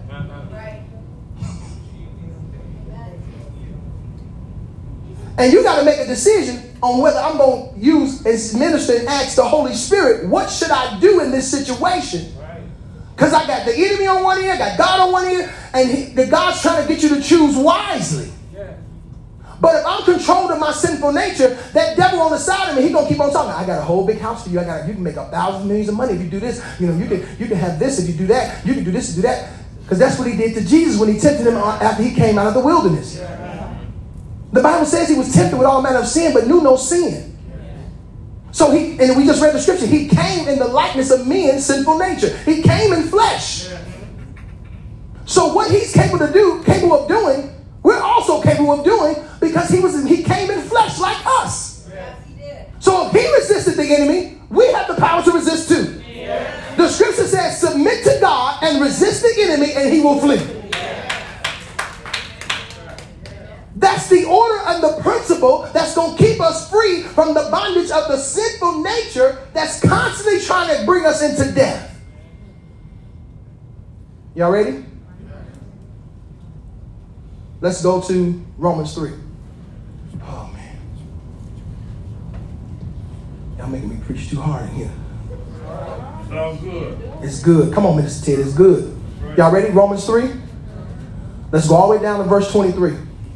And you got to make a decision on whether I'm going to use and minister and ask the Holy Spirit, what should I do in this situation? Because I got the enemy on one ear, I got God on one ear, and he, the God's trying to get you to choose wisely. Yeah. But if I'm controlled of my sinful nature, that devil on the side of me, he's going to keep on talking. I got a whole big house for you. I got you can make a thousand millions of money if you do this. You know, you can you can have this if you do that. You can do this and do that. Because that's what he did to Jesus when he tempted him after he came out of the wilderness. Yeah. The Bible says he was tempted with all manner of sin, but knew no sin. So he, and we just read the scripture, he came in the likeness of men's sinful nature. He came in flesh. So what he's capable to do, capable of doing, we're also capable of doing because he was, he came in flesh like us. So if he resisted the enemy, we have the power to resist too. The scripture says, submit to God and resist the enemy and he will flee. That's the order and the principle that's going to keep us free from the bondage of the sinful nature that's constantly trying to bring us into death. Y'all ready? Let's go to Romans three. Oh, man. Y'all making me preach too hard in here. Sounds good. It's good. Come on, Minister Ted. It's good. Y'all ready? Romans three. Let's go all the way down to verse twenty-three.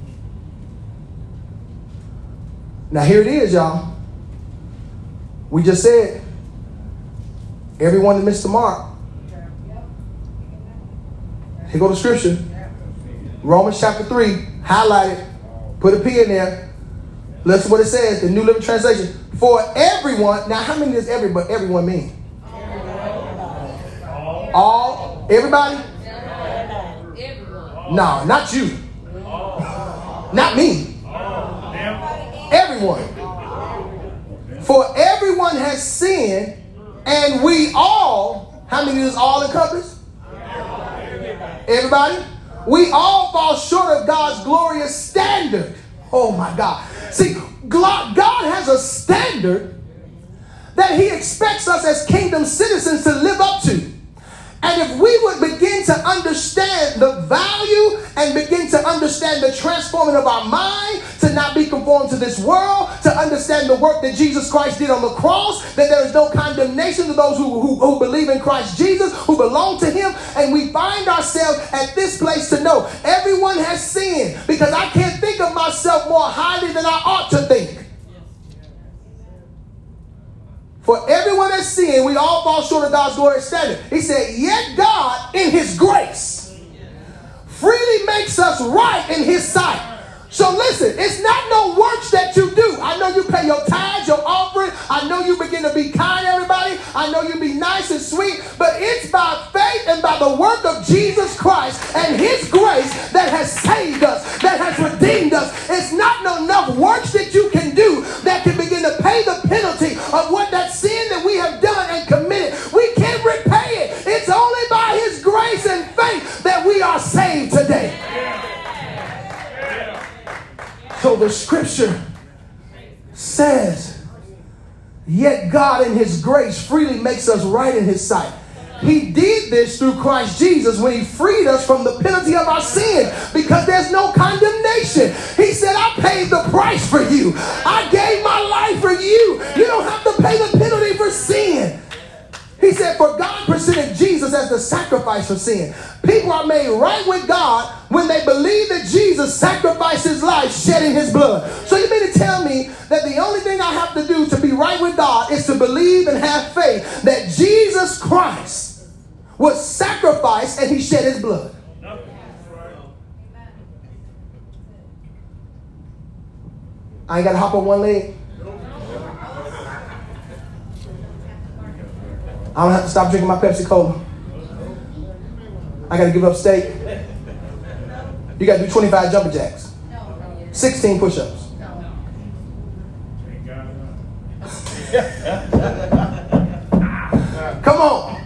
Now here it is, y'all. We just said, everyone that missed the mark. Here go the scripture. Romans chapter three, highlight it. Put a P in there. Listen what it says, the New Living Translation. For everyone, now how many does everybody, everyone mean? All? Everybody? No, not you. Not me. Everyone. For everyone has sinned, and we all, how many does all encompass? Everybody? We all fall short of God's glorious standard. Oh my God. See, God has a standard that he expects us as kingdom citizens to live up to. And if we would begin to understand the value and begin to understand the transforming of our mind, to not be conformed to this world, to understand the work that Jesus Christ did on the cross, that there is no condemnation to those who, who, who believe in Christ Jesus, who belong to him, and we find ourselves at this place to know everyone has sinned, because I can't think of myself more highly than I ought to think. For everyone has sinned, we all fall short of God's glorious standard. He said, yet God, in his grace, freely makes us right in his sight. So listen, it's not no works that you do. I know you pay your tithes, your offering. I know you begin to be kind to everybody. I know you be nice and sweet. But it's by faith and by the work of Jesus Christ and his grace that has saved us, that has redeemed us. It's not no enough works that you can do that can begin to pay the penalty of what that sin that we have done and committed. We can't repay it. It's only by his grace and faith that we are saved today. So the scripture says, yet God in his grace freely makes us right in his sight. He did this through Christ Jesus when he freed us from the penalty of our sin, because there's no condemnation. He said, I paid the price for you. I gave my life for you. You don't have to pay the penalty for sin. He said, for God presented Jesus as the sacrifice for sin. People are made right with God when they believe that Jesus sacrificed his life, shedding his blood. So you mean to tell me that the only thing I have to do to be right with God is to believe and have faith that Jesus Christ was sacrificed and he shed his blood? I ain't got to hop on one leg. I don't have to stop drinking my Pepsi Cola. I got to give up steak. You got to do twenty-five jumping jacks. sixteen push-ups. Come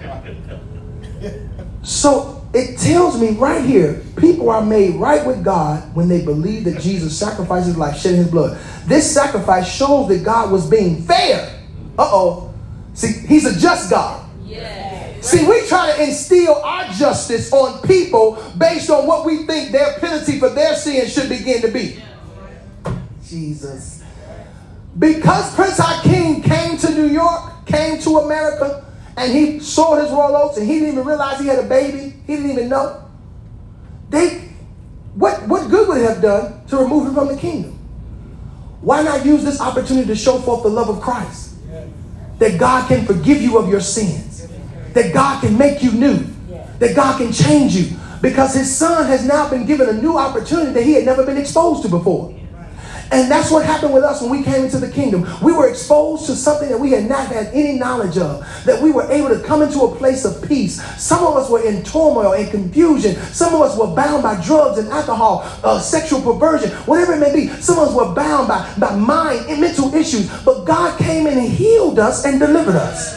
on. So it tells me right here, people are made right with God when they believe that Jesus sacrificed his life, shedding his blood. This sacrifice shows that God was being fair. Uh-oh. See, he's a just God. Yeah. See, we try to instill our justice on people based on what we think their penalty for their sin should begin to be. Jesus. Because Prince Hakeem came to New York, came to America, and he sold his royal oats and he didn't even realize he had a baby. He didn't even know. They, what, what good would it have done to remove him from the kingdom? Why not use this opportunity to show forth the love of Christ? That God can forgive you of your sins. That God can make you new. That God can change you. Because his son has now been given a new opportunity that he had never been exposed to before. And that's what happened with us when we came into the kingdom. We were exposed to something that we had not had any knowledge of. That we were able to come into a place of peace. Some of us were in turmoil and confusion. Some of us were bound by drugs and alcohol, uh, sexual perversion, whatever it may be. Some of us were bound by, by mind and mental issues. But God came in and healed us and delivered us.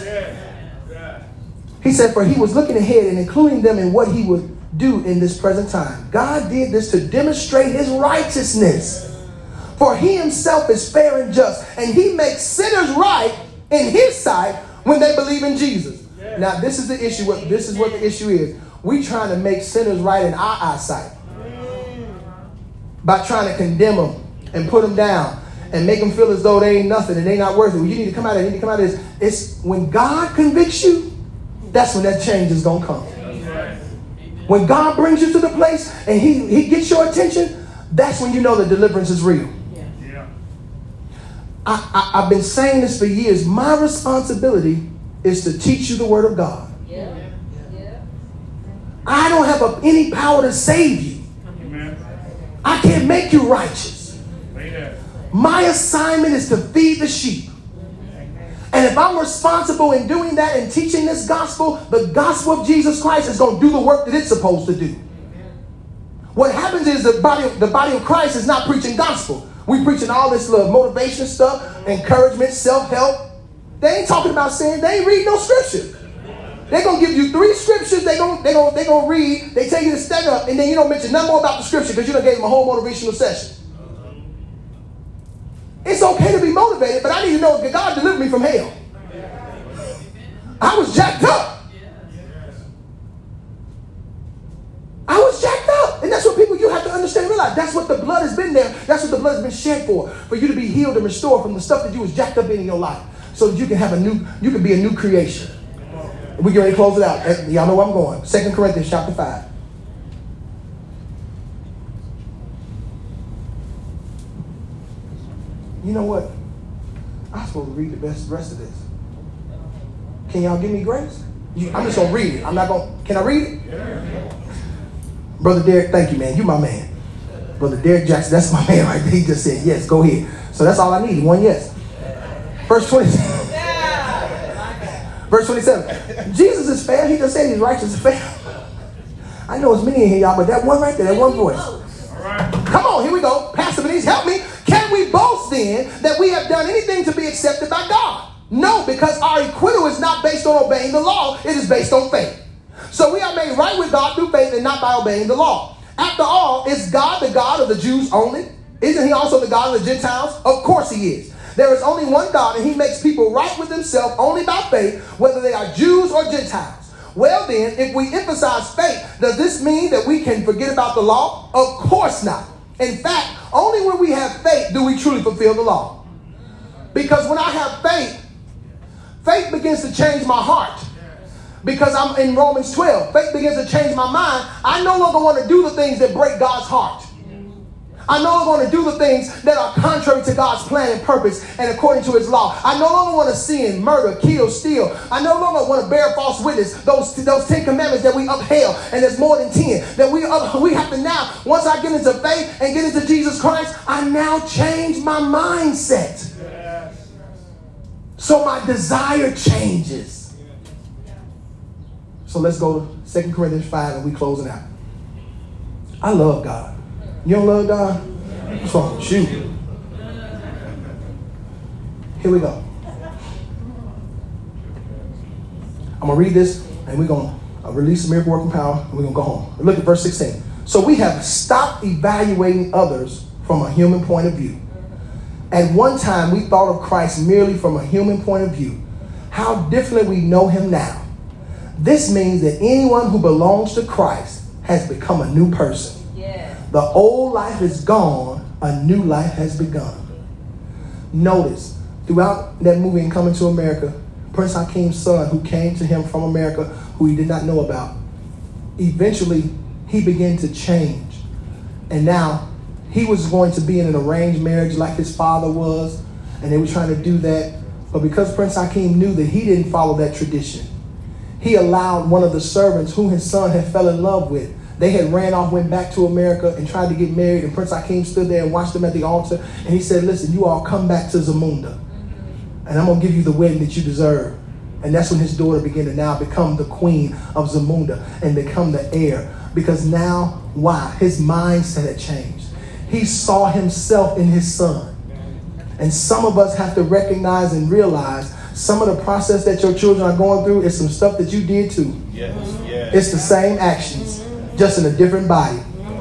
He said, for he was looking ahead and including them in what he would do in this present time. God did this to demonstrate his righteousness. For he himself is fair and just, and he makes sinners right in his sight when they believe in Jesus. Yeah. Now, this is the issue. What this is what the issue is. We trying to make sinners right in our eyesight by trying to condemn them and put them down and make them feel as though they ain't nothing and they not worth it. Well, you need to come out of it. You need to come out of this. It's when God convicts you, that's when that change is gonna come. When God brings you to the place and he, he gets your attention, that's when you know the deliverance is real. I, I, I've been saying this for years. My responsibility is to teach you the word of God. Yeah. Yeah. I don't have a, any power to save you. Amen. I can't make you righteous. Amen. My assignment is to feed the sheep. And if I'm responsible in doing that and teaching this gospel, the gospel of Jesus Christ is going to do the work that it's supposed to do. What happens is the body, the body of Christ is not preaching gospel. We preaching all this little motivation stuff, encouragement, self-help. They ain't talking about sin. They ain't reading no scripture. They're going to give you three scriptures. They're going they gonna, they gonna read. They tell you to stand up. And then you don't mention nothing more about the scripture because you done gave them a whole motivational session. It's okay to be motivated, but I need to know that God delivered me from hell. I was jacked up. I was jacked up. And that's what people, you have to understand and realize. That's what the blood has been there. That's what the blood has been shed for. For you to be healed and restored from the stuff that you was jacked up in, in your life. So that you can have a new, you can be a new creation. We get ready to close it out. Y'all know where I'm going. Second Corinthians chapter five. You know what? I'm supposed to read the best rest of this. Can y'all give me grace? You, I'm just gonna read it. I'm not gonna. Can I read it? Yeah. Brother Derek, thank you, man. You my man. Brother Derek Jackson, that's my man right there. He just said yes. Go ahead. So that's all I need. One yes. Verse twenty. Verse twenty-seven. Jesus is fair. He just said he's righteous and fair. I know it's many in here, y'all, but that one right there, that one voice. Come on, here we go. Pastor Benitez, help me. Can we boast then that we have done anything to be accepted by God? No, because our acquittal is not based on obeying the law. It is based on faith. So we are made right with God through faith and not by obeying the law. After all, is God the God of the Jews only? Isn't he also the God of the Gentiles? Of course he is. There is only one God, and he makes people right with himself only by faith, whether they are Jews or Gentiles. Well then, if we emphasize faith, does this mean that we can forget about the law? Of course not. In fact, only when we have faith do we truly fulfill the law. Because when I have faith, faith begins to change my heart. Because I'm in Romans twelve. Faith begins to change my mind. I no longer want to do the things that break God's heart. I no longer want to do the things that are contrary to God's plan and purpose and according to his law. I no longer want to sin, murder, kill, steal. I no longer want to bear false witness. Those, those Ten Commandments that we upheld, and there's more than ten, that we, up, we have to now, once I get into faith and get into Jesus Christ, I now change my mindset. So my desire changes. So let's go to Second Corinthians five and we closing out. I love God. You don't love God? What's wrong with you? Here we go. I'm going to read this and we're going to release the miracle working power and we're going to go home. Look at verse sixteen. So we have stopped evaluating others from a human point of view. At one time, we thought of Christ merely from a human point of view. How differently we know him now. This means that anyone who belongs to Christ has become a new person. The old life is gone, a new life has begun. Notice, throughout that movie in Coming to America, Prince Hakim's son, who came to him from America, who he did not know about, eventually he began to change. And now he was going to be in an arranged marriage like his father was, and they were trying to do that. But because Prince Hakim knew that he didn't follow that tradition, he allowed one of the servants who his son had fell in love with. They had ran off, went back to America and tried to get married. And Prince Hakim stood there and watched them at the altar. And he said, listen, you all come back to Zamunda. And I'm going to give you the wedding that you deserve. And that's when his daughter began to now become the queen of Zamunda and become the heir. Because now, why? His mindset had changed. He saw himself in his son. And some of us have to recognize and realize some of the process that your children are going through is some stuff that you did too. Yes, yes. It's the same actions, just in a different body.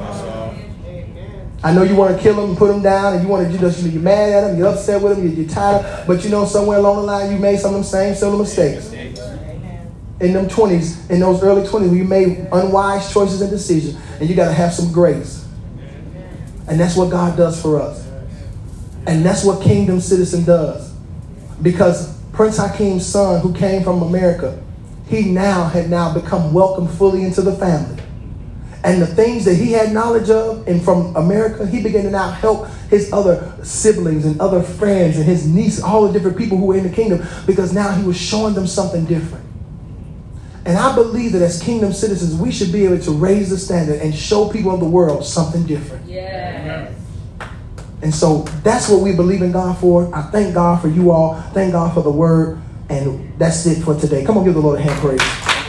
I know you want to kill them and put them down, and you want to, you know, you're mad at them, you're upset with them, you're, you're tired, but you know somewhere along the line you made some of them same similar mistakes. In them twenties, in those early twenties, where you made unwise choices and decisions, and you got to have some grace. And that's what God does for us. And that's what Kingdom Citizen does. Because Prince Hakim's son, who came from America, he now had now become welcomed fully into the family. And the things that he had knowledge of and from America, he began to now help his other siblings and other friends and his niece, all the different people who were in the kingdom, because now he was showing them something different. And I believe that as kingdom citizens, we should be able to raise the standard and show people of the world something different. Yes. And so that's what we believe in God for. I thank God for you all. Thank God for the word. And that's it for today. Come on, give the Lord a hand praise.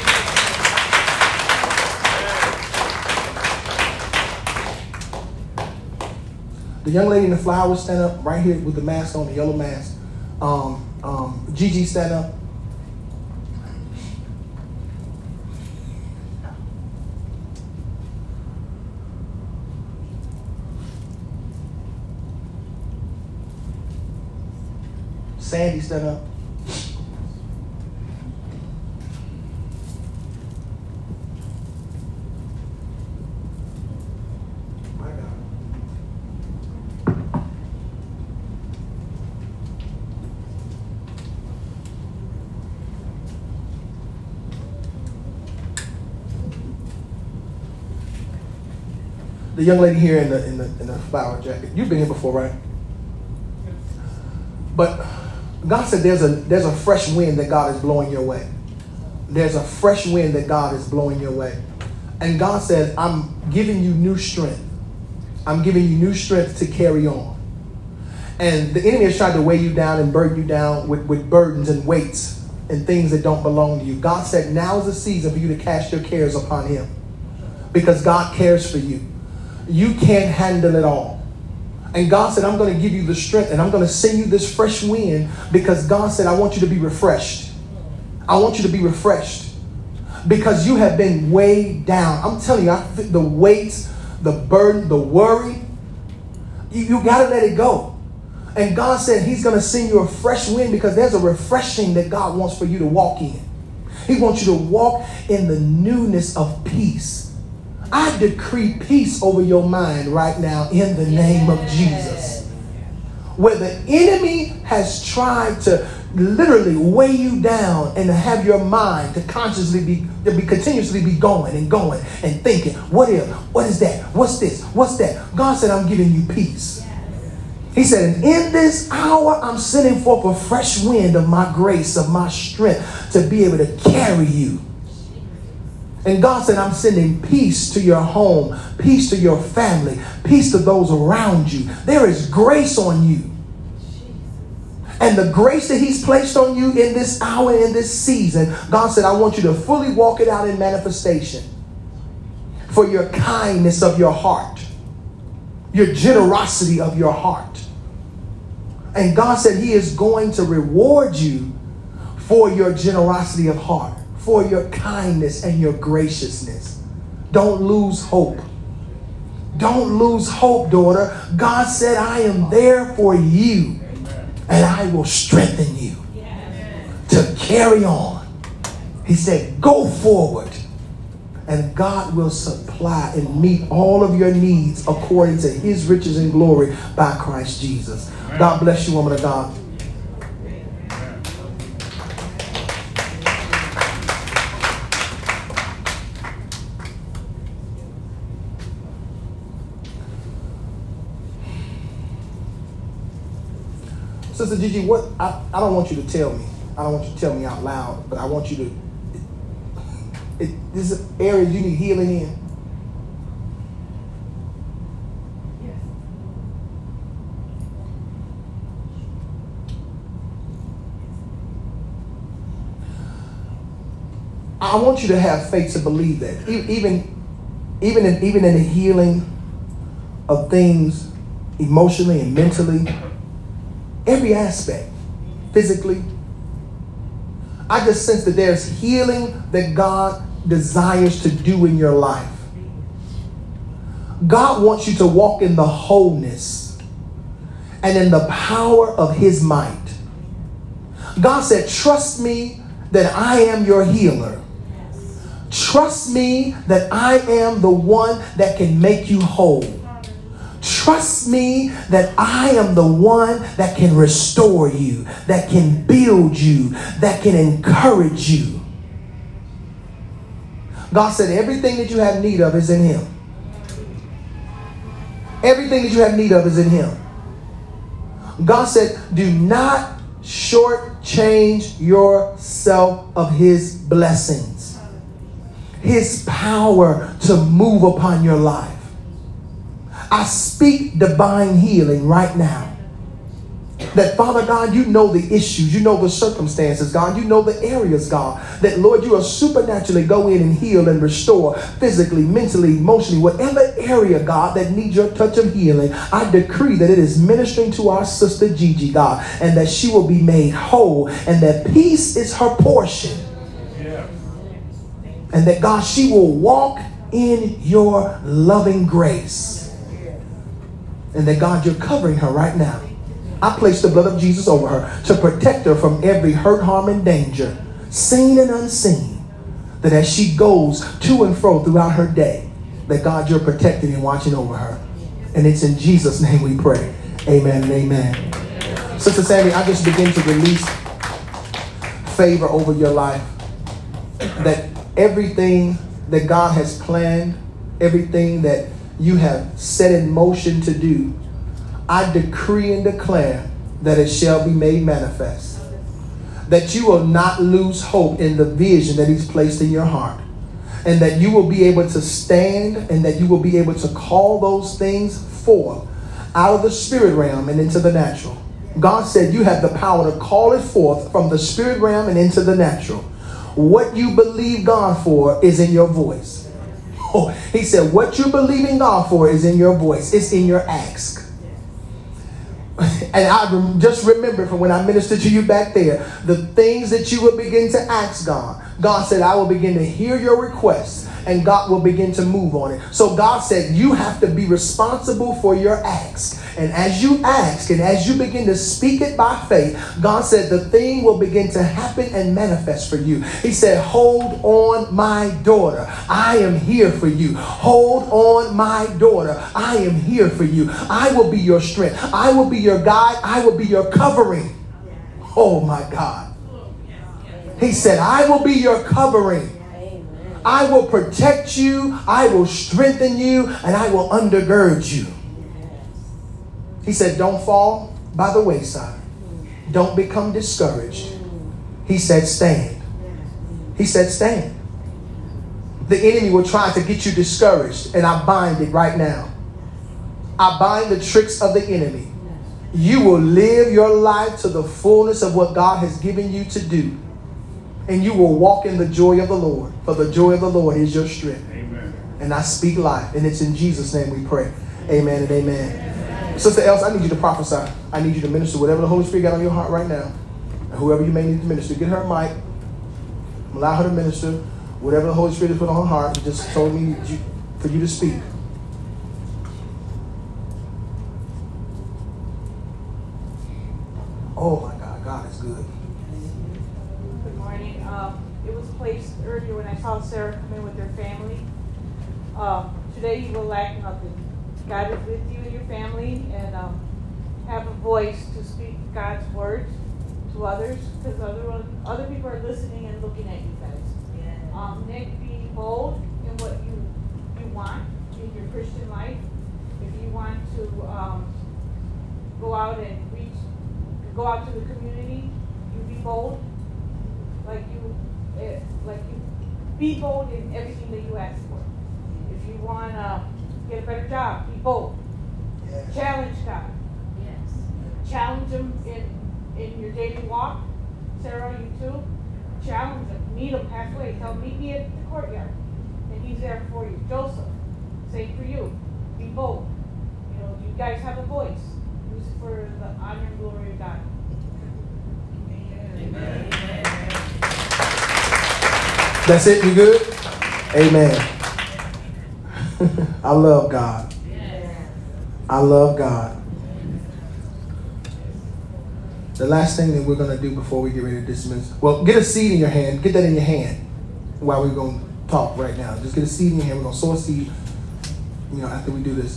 The young lady in the flowers, stand up right here with the mask on, the yellow mask. Um, um, Gigi, stand up. Sandy, stand up. My God. The young lady here in the in the in the flower jacket. You've been here before, right? But God said there's a there's a fresh wind that God is blowing your way. There's a fresh wind that God is blowing your way. And God said, I'm giving you new strength. I'm giving you new strength to carry on. And the enemy has tried to weigh you down and burden you down with, with burdens and weights and things that don't belong to you. God said, now is the season for you to cast your cares upon him. Because God cares for you. You can't handle it all. And God said, I'm going to give you the strength and I'm going to send you this fresh wind because God said, I want you to be refreshed. I want you to be refreshed because you have been weighed down. I'm telling you, I think the weights, the burden, the worry, you, you got to let it go. And God said he's going to send you a fresh wind because there's a refreshing that God wants for you to walk in. He wants you to walk in the newness of peace. I decree peace over your mind right now in the name of Jesus. Where the enemy has tried to literally weigh you down and to have your mind to consciously be, to be continuously be going and going and thinking, what if, what is that? What's this? What's that? God said, I'm giving you peace. He said, and in this hour, I'm sending forth a fresh wind of my grace, of my strength to be able to carry you. And God said, I'm sending peace to your home, peace to your family, peace to those around you. There is grace on you. And the grace that he's placed on you in this hour, in this season, God said, I want you to fully walk it out in manifestation for your kindness of your heart, your generosity of your heart. And God said he is going to reward you for your generosity of heart, for your kindness and your graciousness. Don't lose hope. Don't lose hope, daughter. God said, I am there for you. And I will strengthen you to carry on. He said, go forward. And God will supply and meet all of your needs according to his riches and glory by Christ Jesus. God bless you, woman of God. Sister Gigi, what I, I don't want you to tell me. I don't want you to tell me out loud, but I want you to. It, it, this is areas you need healing in. Yes. I want you to have faith to believe that, even, even in even in the healing of things, emotionally and mentally. Every aspect, physically. I just sense that there's healing that God desires to do in your life. God wants you to walk in the wholeness and in the power of his might. God said, trust me that I am your healer. Trust me that I am the one that can make you whole. Trust me that I am the one that can restore you, that can build you, that can encourage you. God said everything that you have need of is in him. Everything that you have need of is in him. God said, do not shortchange yourself of his blessings, his power to move upon your life. I speak divine healing right now. That, Father God, you know the issues, you know the circumstances, God, you know the areas, God, that, Lord, you are supernaturally go in and heal and restore physically, mentally, emotionally, whatever area, God, that needs your touch of healing. I decree that it is ministering to our sister Gigi, God, and that she will be made whole, and that peace is her portion. Yeah. And that, God, she will walk in your loving grace. And that, God, you're covering her right now. I place the blood of Jesus over her to protect her from every hurt, harm, and danger, seen and unseen. That as she goes to and fro throughout her day, that, God, you're protecting and watching over her. And it's in Jesus' name we pray. Amen and amen. Sister Sandy, I just begin to release favor over your life. That everything that God has planned, everything that you have set in motion to do, I decree and declare that it shall be made manifest. that you will not lose hope in the vision that he's placed in your heart, and that you will be able to stand, and that you will be able to call those things forth out of the spirit realm and into the natural. God said you have the power to call it forth from the spirit realm and into the natural. What you believe God for is in your voice. Oh, he said what you believe in God for is in your voice. It's in your ask. And I rem- just remember from when I ministered to you back there, the things that you will begin to ask God. God said, I will begin to hear your requests, and God will begin to move on it. So God said, you have to be responsible for your ask. And as you ask and as you begin to speak it by faith, God said the thing will begin to happen and manifest for you. He said, hold on, my daughter. I am here for you. Hold on, my daughter. I am here for you. I will be your strength. I will be your guide. I will be your covering. Oh, my God. He said, I will be your covering. I will protect you. I will strengthen you. And I will undergird you. He said, don't fall by the wayside. Don't become discouraged. He said, stand. He said, stand. The enemy will try to get you discouraged, and I bind it right now. I bind the tricks of the enemy. You will live your life to the fullness of what God has given you to do. And you will walk in the joy of the Lord. For the joy of the Lord is your strength. Amen. And I speak life. And it's in Jesus' name we pray. Amen and amen. Sister Elsa, I need you to prophesy. I need you to minister whatever the Holy Spirit got on your heart right now. And whoever you may need to minister, get her a mic. Allow her to minister. Whatever the Holy Spirit has put on her heart, He just told me for you to speak. Oh my God, God is good. Good morning. Um, it was placed earlier when I saw Sarah come in with her family. Um, today you will lack nothing. God is with you and your family, and um, have a voice to speak God's word to others, because other other people are listening and looking at you guys. Yeah. Um, Nick, be bold in what you you want in your Christian life. If you want to um, go out and reach, go out to the community, you be bold. Like you, eh, like you, be bold in everything that you ask for. If you want to get a better job, be bold. Yes. Challenge God. Yes. Challenge Him in in your daily walk. Sarah, you too. Challenge Him. Meet Him halfway. Tell Him, meet me at the courtyard, and He's there for you. Joseph, same for you. Be bold. You know, you guys have a voice. Use it for the honor and glory of God. Amen. Amen. That's it? You good? Amen. I love God. I love God. The last thing that we're going to do before we get ready to dismiss. Well, get a seed in your hand. Get that in your hand while we're going to talk right now. Just get a seed in your hand. We're going to sow a seed, you know, after we do this.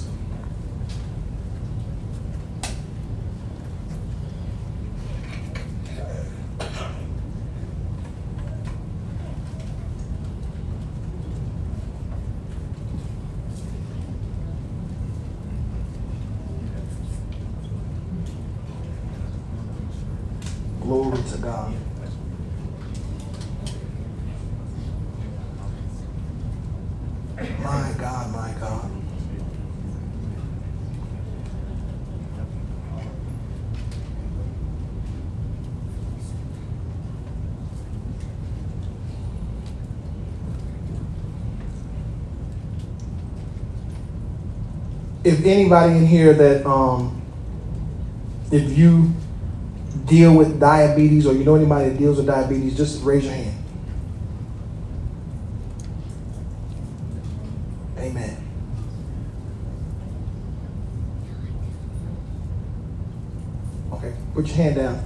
Glory to God. My God, my God. If anybody in here that, um, if you deal with diabetes, or you know anybody that deals with diabetes, just raise your hand. Amen. Okay, put your hand down.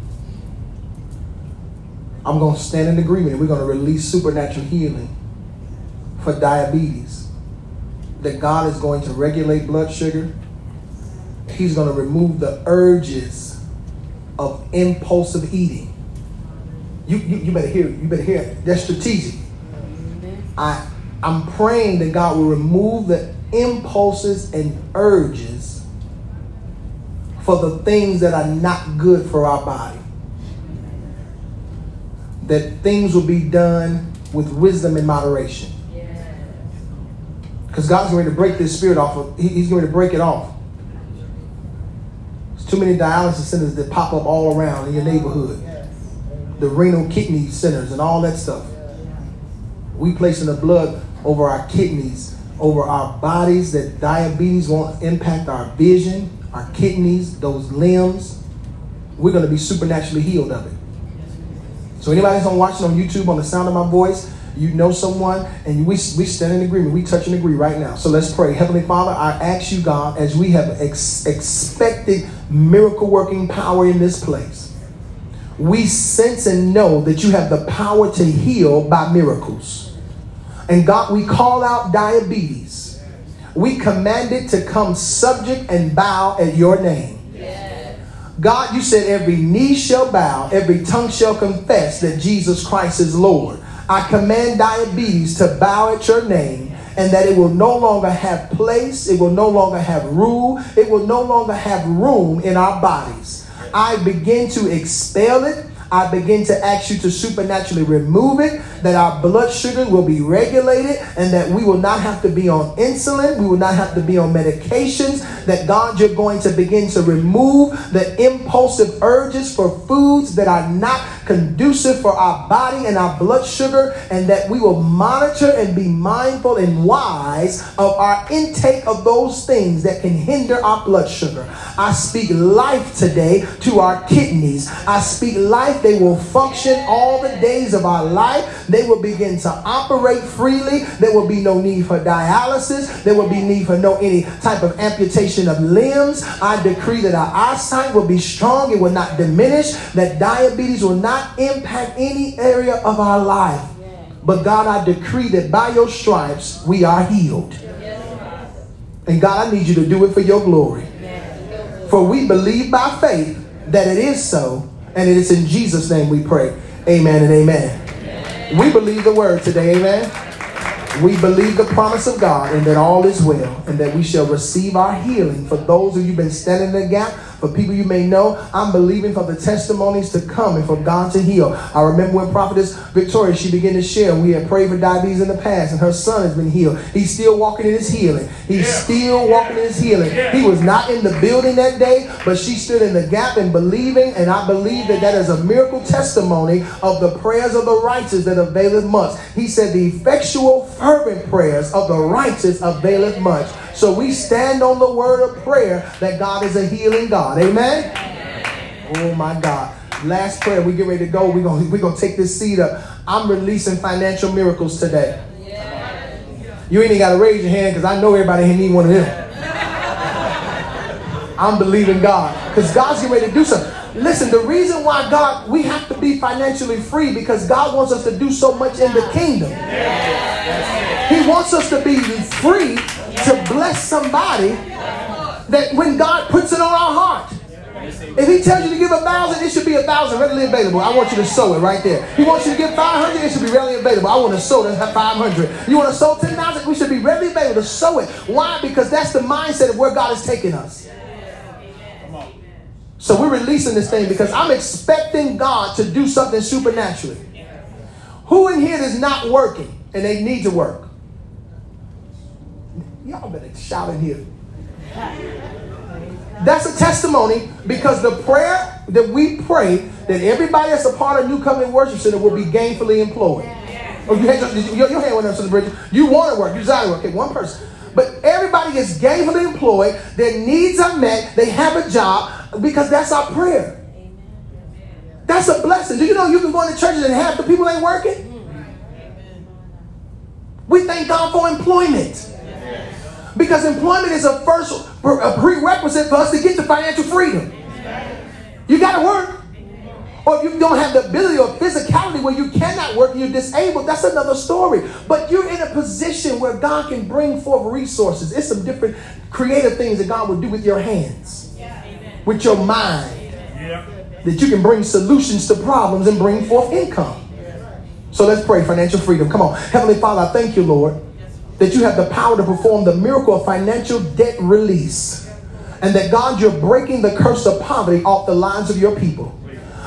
I'm going to stand in agreement, and we're going to release supernatural healing for diabetes. That God is going to regulate blood sugar. He's going to remove the urges of impulsive eating. You, you you better hear it. You better hear it. That's strategic. I I'm praying that God will remove the impulses and urges for the things that are not good for our body. that things will be done with wisdom and moderation. Because God's going to break this spirit off of, he, he's going to break it off. There's too many dialysis centers that pop up all around in your neighborhood. The renal kidney centers and all that stuff. We placing the blood over our kidneys, over our bodies, that diabetes won't impact our vision, our kidneys, those limbs. We're going to be supernaturally healed of it. So anybody that's watching on YouTube on the sound of my voice, you know someone, and we, we stand in agreement. We touch and agree right now. So let's pray. Heavenly Father, I ask you, God, as we have ex- expected miracle working power in this place, we sense and know that you have the power to heal by miracles. And God, we call out diabetes. We command it to come subject and bow at your name. God, you said every knee shall bow, every tongue shall confess that Jesus Christ is Lord. I command diabetes to bow at your name, and that it will no longer have place, it will no longer have rule, it will no longer have room in our bodies. I begin to expel it. I begin to ask you to supernaturally remove it, that our blood sugar will be regulated, and that we will not have to be on insulin. We will not have to be on medications. That, God, you're going to begin to remove the impulsive urges for foods that are not conducive for our body and our blood sugar, and that we will monitor and be mindful and wise of our intake of those things that can hinder our blood sugar. I speak life today to our kidneys. I speak life. They will function all the days of our life. They will begin to operate freely. There will be no need for dialysis. There will be need for no any type of amputation of limbs. I decree that our eyesight will be strong. It will not diminish. That diabetes will not impact any area of our life. But God, I decree that by your stripes we are healed. And God, I need you to do it for your glory. For we believe by faith that it is so. And it is in Jesus' name we pray. Amen and amen. Amen. We believe the word today. Amen. We believe the promise of God, and that all is well, and that we shall receive our healing. For those of you who've been standing in the gap, for people you may know, I'm believing for the testimonies to come and for God to heal. I remember when Prophetess Victoria, she began to share, we had prayed for diabetes in the past, and her son has been healed. He's still walking in his healing. He's yeah. still walking in his healing. Yeah. He was not in the building that day, but she stood in the gap and believing, and I believe that that is a miracle testimony of the prayers of the righteous that availeth much. He said the effectual fervent prayers of the righteous availeth much. So we stand on the word of prayer that God is a healing God. Amen? Oh my God. Last prayer. We get ready to go. We're going we're gonna take this seed up. I'm releasing financial miracles today. You ain't even got to raise your hand, because I know everybody here need one of them. I'm believing God, because God's getting ready to do something. Listen, the reason why God, we have to be financially free, because God wants us to do so much in the kingdom. He wants us to be free to bless somebody, that when God puts it on our heart. If he tells you to give a thousand, it should be a thousand readily available. I want you to sow it right there. He wants you to give five hundred, it should be readily available. I want to sow that five hundred. You want to sow ten thousand, we should be readily available to sow it. Why? Because that's the mindset of where God is taking us. So we're releasing this thing because I'm expecting God to do something supernaturally. Who in here is not working and they need to work? Y'all better shout in here. That's a testimony, because the prayer that we pray, that everybody that's a part of New Covenant Worship Center will be gainfully employed. Oh, you had your, your, your hand went up, Sister Bridget. You want to work. You desire to work. Okay, one person. But everybody is gainfully employed. Their needs are met. They have a job, because that's our prayer. That's a blessing. Do you know you can go into churches and half the people ain't working? We thank God for employment. Because employment is a first a prerequisite for us to get to financial freedom. You got to work. Or if you don't have the ability or physicality where you cannot work and you're disabled, that's another story. But you're in a position where God can bring forth resources. It's some different creative things that God will do with your hands, with your mind, that you can bring solutions to problems and bring forth income. So let's pray financial freedom. Come on. Heavenly Father, I thank you, Lord, that you have the power to perform the miracle of financial debt release. And that, God, you're breaking the curse of poverty off the lives of your people.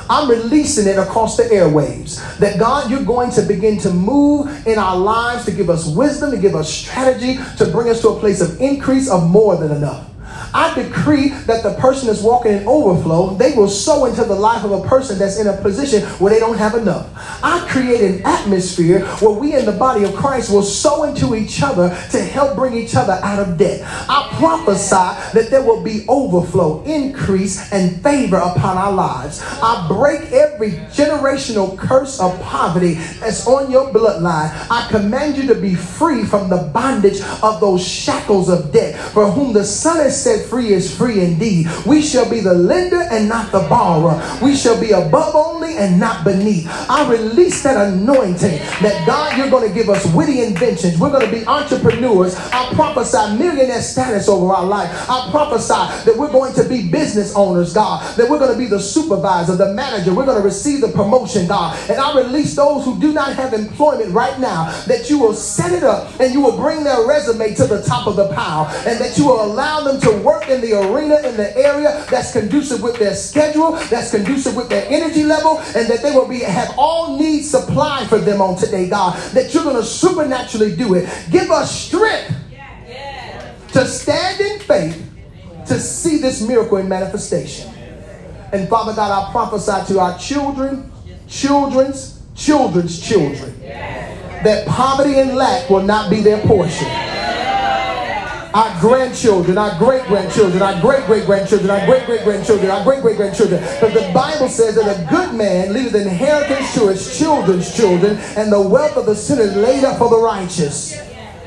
I'm releasing it across the airwaves. That God, you're going to begin to move in our lives to give us wisdom, to give us strategy, to bring us to a place of increase of more than enough. I decree that the person that's walking in overflow, they will sow into the life of a person that's in a position where they don't have enough. I create an atmosphere where we in the body of Christ will sow into each other to help bring each other out of debt. I prophesy that there will be overflow, increase, and favor upon our lives. I break every generational curse of poverty that's on your bloodline. I command you to be free from the bondage of those shackles of debt. For whom the Son has set free is free indeed. We shall be the lender and not the borrower. We shall be above only and not beneath. I release that anointing that God, you're going to give us witty inventions. We're going to be entrepreneurs. I prophesy millionaire status over our life. I prophesy that we're going to be business owners, God, that we're going to be the supervisor, the manager. We're going to receive the promotion, God. And I release those who do not have employment right now, that you will set it up and you will bring their resume to the top of the pile, and that you will allow them to work in the arena, in the area that's conducive with their schedule, that's conducive with their energy level, and that they will be have all needs supplied for them on today, God, that you're going to supernaturally do it. Give us strength to stand in faith to see this miracle in manifestation. And Father God, I prophesy to our children, children's, children's children, that poverty and lack will not be their portion. Our grandchildren, our great-grandchildren, our great-great-grandchildren, our great-great-grandchildren, our great-great-grandchildren. Because the Bible says that a good man leaves an inheritance to his children's children, and the wealth of the sinner is laid up for the righteous.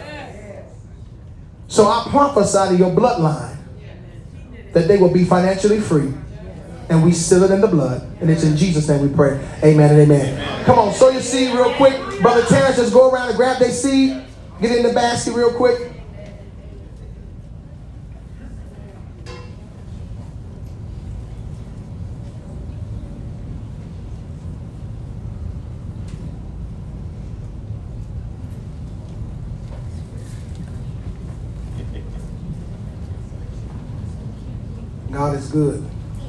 So I prophesy to your bloodline that they will be financially free. And we seal it in the blood. And it's in Jesus' name we pray. Amen and amen. Come on, sow your seed real quick. Brother Terrence, just go around and grab their seed. Get it in the basket real quick. God is good.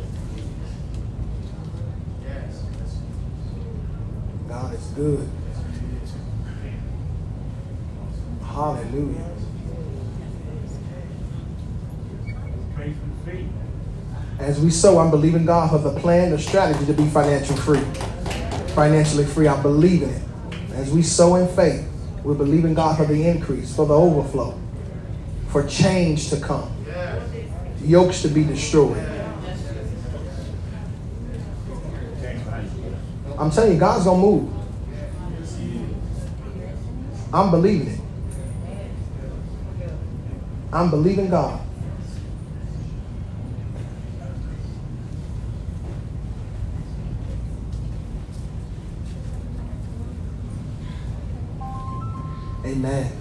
God is good. Hallelujah. As we sow, I'm believing God for the plan, the strategy to be financially free. Financially free, I'm believing it. As we sow in faith, we're believing God for the increase, for the overflow, for change to come. Yokes to be destroyed. I'm telling you, God's gonna move. I'm believing it. I'm believing God. Amen.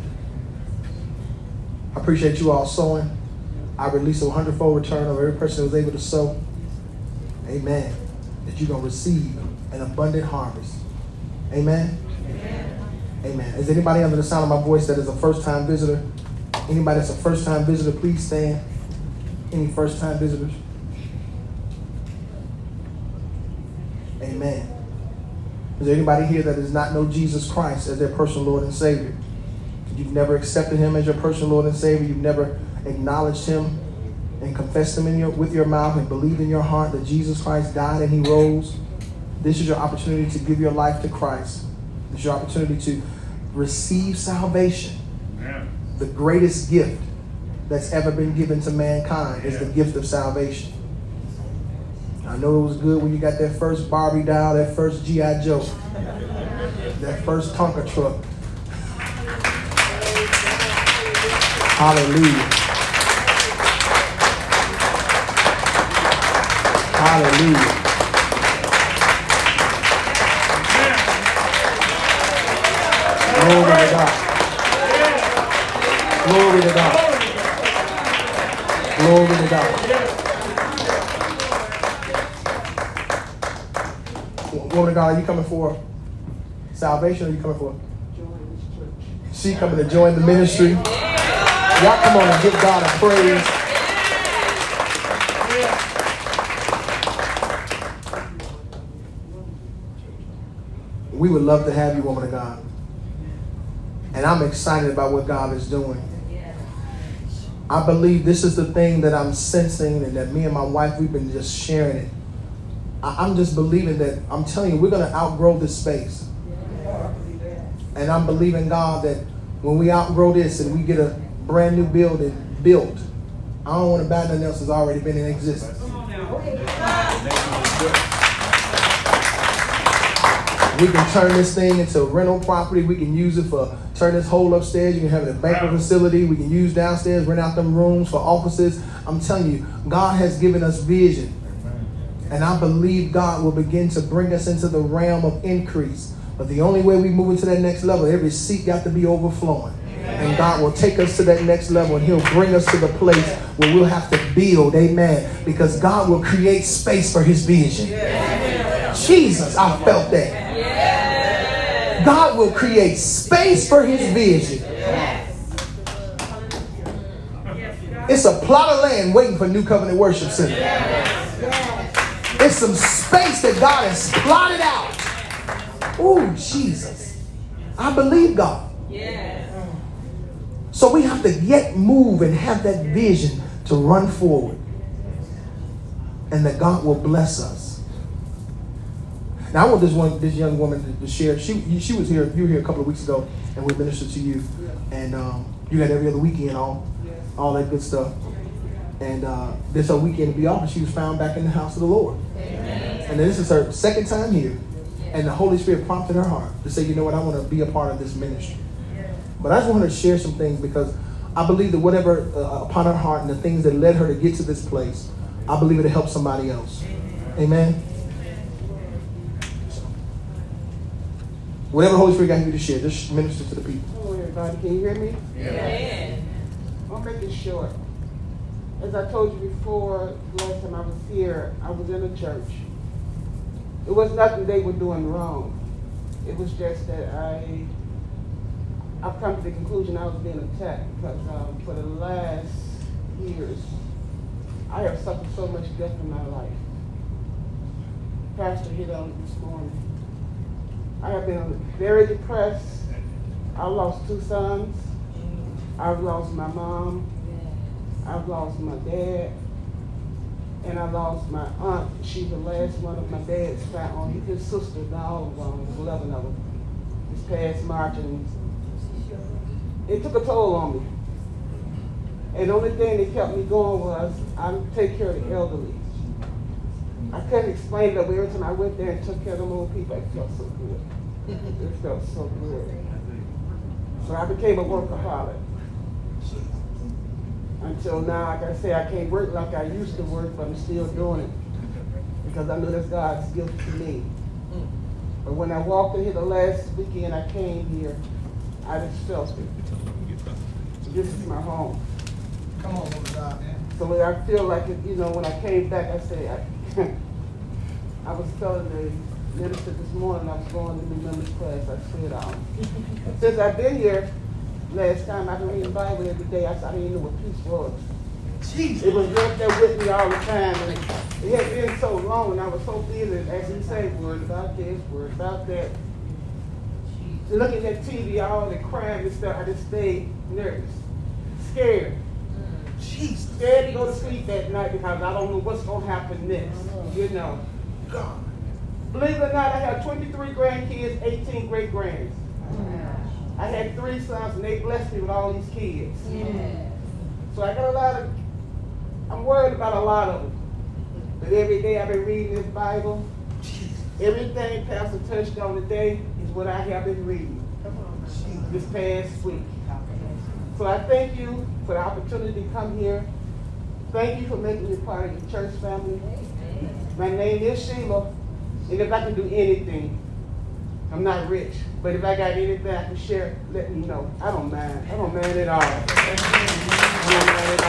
I appreciate you all sowing. I release a hundredfold return of every person who was able to sow. Amen. That you're going to receive an abundant harvest. Amen. Amen. Amen. Is anybody under the sound of my voice that is a first-time visitor? Anybody that's a first-time visitor, please stand. Any first-time visitors? Amen. Is there anybody here that does not know Jesus Christ as their personal Lord and Savior? You've never accepted him as your personal Lord and Savior. You've never acknowledged him and confessed him in your, with your mouth and believed in your heart that Jesus Christ died and he rose. This is your opportunity to give your life to Christ. This is your opportunity to receive salvation. Yeah. The greatest gift that's ever been given to mankind is yeah. the gift of salvation. I know it was good when you got that first Barbie doll, that first G I Joe, that first Tonka truck. Hallelujah. Hallelujah. Glory to God. Glory to God. Glory to God. Woman of God, are you coming for salvation or are you coming for? She coming to join the ministry. Y'all come on and give God a praise. We would love to have you, woman of God. And I'm excited about what God is doing. I believe this is the thing that I'm sensing, and that me and my wife, we've been just sharing it. I- I'm just believing that, I'm telling you, we're going to outgrow this space. And I'm believing God that when we outgrow this and we get a brand new building built, I don't want to buy nothing else that's already been in existence. We can turn this thing into a rental property. We can use it for, turn this whole upstairs. You can have it a banquet facility. We can use downstairs, rent out them rooms for offices. I'm telling you, God has given us vision. And I believe God will begin to bring us into the realm of increase. But the only way we move into that next level, every seat got to be overflowing. And God will take us to that next level, and he'll bring us to the place where we'll have to build. Amen. Because God will create space for his vision. Jesus, I felt that. God will create space for his vision. It's a plot of land waiting for New Covenant Worship Center. It's some space that God has plotted out. Oh, Jesus. I believe God. So we have to yet move and have that vision to run forward. And that God will bless us. Now I want this one, this young woman to, to share. She she was here. You were here a couple of weeks ago, and we ministered to you. And um, you had every other weekend all, all that good stuff. And uh, this her weekend to be off, and she was found back in the house of the Lord. Amen. And this is her second time here, and the Holy Spirit prompted her heart to say, you know what, I want to be a part of this ministry. But I just want her to share some things, because I believe that whatever uh, upon her heart and the things that led her to get to this place, I believe it'll help somebody else. Amen. Whatever the Holy Spirit got you to share, just minister to the people. Hello, everybody. Can you hear me? Yeah. I'll make it short. As I told you before, the last time I was here, I was in a church. It was nothing they were doing wrong. It was just that I, I've come to the conclusion I was being attacked because um, for the last years, I have suffered so much death in my life. Pastor hit on it this morning. I have been very depressed. I lost two sons. I've lost my mom. I've lost my dad. And I lost my aunt. She's the last one of my dad's family. His sister, now um, eleven of them, this past March. And it took a toll on me. And the only thing that kept me going was I would take care of the elderly. I couldn't explain it, but every time I went there and took care of them old people, it felt so good. It felt so good. So I became a workaholic. Until now, like I say, I can't work like I used to work, but I'm still doing it. Because I know that's God's gift to me. But when I walked in here the last weekend I came here, I just felt it. This is my home. Come on, woman of God, man. So I feel like, it, you know, when I came back, I said, I, I was telling the minister this morning, I was going to the members class. I said, um, since I've been here, last time I've been reading the Bible every day, I, I didn't know what peace was. Jesus. It was right there with me all the time. And it had been so long, and I was so busy, as you say, worried about this, worried about that. Looking at T V, all the crime and stuff, I just stayed nervous, scared. Jesus. Scared to go to sleep at night because I don't know what's going to happen next. You know. God. Believe it or not, I have twenty-three grandkids, eighteen great grands. I had three sons, and they blessed me with all these kids. Yeah. So I got a lot of, I'm worried about a lot of them. But every day I've been reading this Bible. Everything Pastor touched on today is what I have been reading this past week. So I thank you for the opportunity to come here. Thank you for making me part of your church family. My name is Sheila, and if I can do anything, I'm not rich, but if I got anything I can share, let me know. I don't mind. I don't mind at all. I don't mind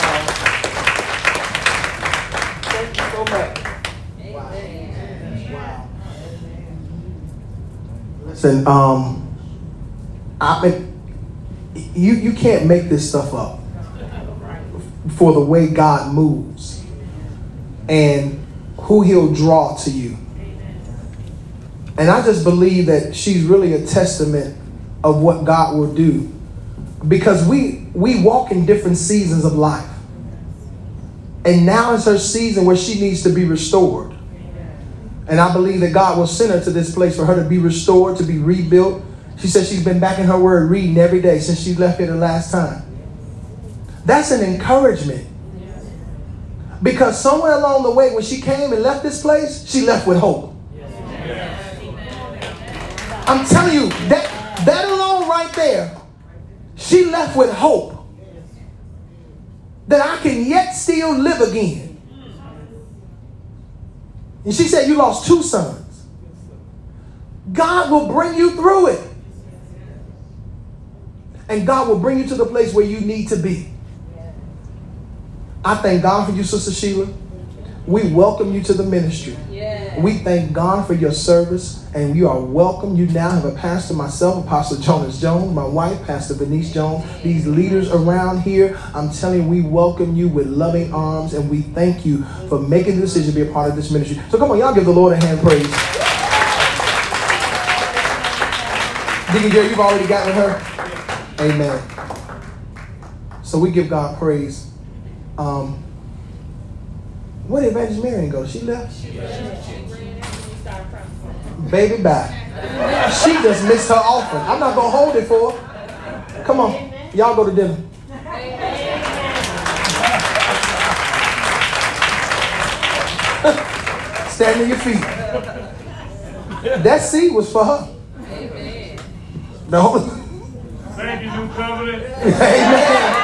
at all. Thank you so much. Wow. Wow. Listen, um, I mean, you you can't make this stuff up for the way God moves and who He'll draw to you. And I just believe that she's really a testament of what God will do. Because we we walk in different seasons of life. And now is her season where she needs to be restored. And I believe that God will send her to this place for her to be restored, to be rebuilt. She said she's been back in her word reading every day since she left here the last time. That's an encouragement. Because somewhere along the way when she came and left this place, she left with hope. I'm telling you, that, that alone right there, she left with hope that I can yet still live again. And she said, you lost two sons. God will bring you through it. And God will bring you to the place where you need to be. I thank God for you, Sister Sheila. We welcome you to the ministry. Yeah. We thank God for your service, and you are welcome. You now have a pastor, myself, Apostle Jonas Jones, my wife, Pastor Venice Jones, these leaders around here. I'm telling you, we welcome you with loving arms, and we thank you for making the decision to be a part of this ministry. So come on, y'all give the Lord a hand praise. Deacon Jerry, you've already gotten her. Amen. So we give God praise. Um, where did Evangelist Marion go? She left? She Baby, bye. She just missed her offering. I'm not going to hold it for her. Come on. Y'all go to dinner. Stand on your feet. That seed was for her. No. Thank you, New Covenant. Amen.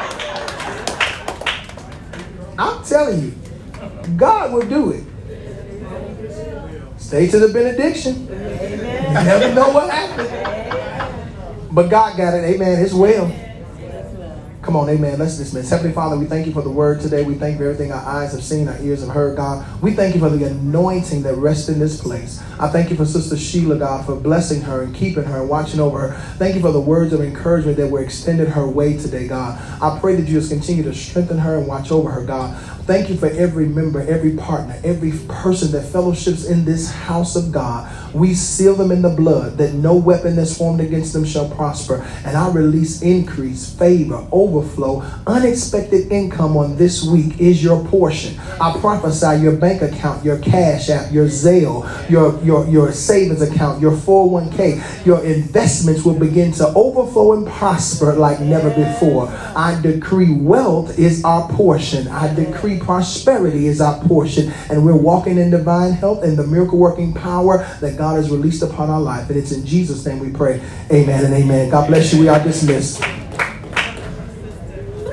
I'm telling you, God will do it. Stay to the benediction. You never know what happened. But God got it. Amen. It's well. Come on, amen. Let's dismiss. Heavenly Father, we thank you for the word today. We thank you for everything our eyes have seen, our ears have heard, God. We thank you for the anointing that rests in this place. I thank you for Sister Sheila, God, for blessing her and keeping her and watching over her. Thank you for the words of encouragement that were extended her way today, God. I pray that you just continue to strengthen her and watch over her, God. Thank you for every member, every partner, every person that fellowships in this house of God. We seal them in the blood that no weapon that's formed against them shall prosper. And I release increase, favor, overflow, unexpected income on this week is your portion. I prophesy your bank account, your cash app, your Zelle, your, your, your savings account, your four oh one k, your investments will begin to overflow and prosper like never before. I decree wealth is our portion. I decree prosperity is our portion. And we're walking in divine health and the miracle working power that God has released upon our life. And it's in Jesus' name we pray. Amen and amen. God bless you. We are dismissed.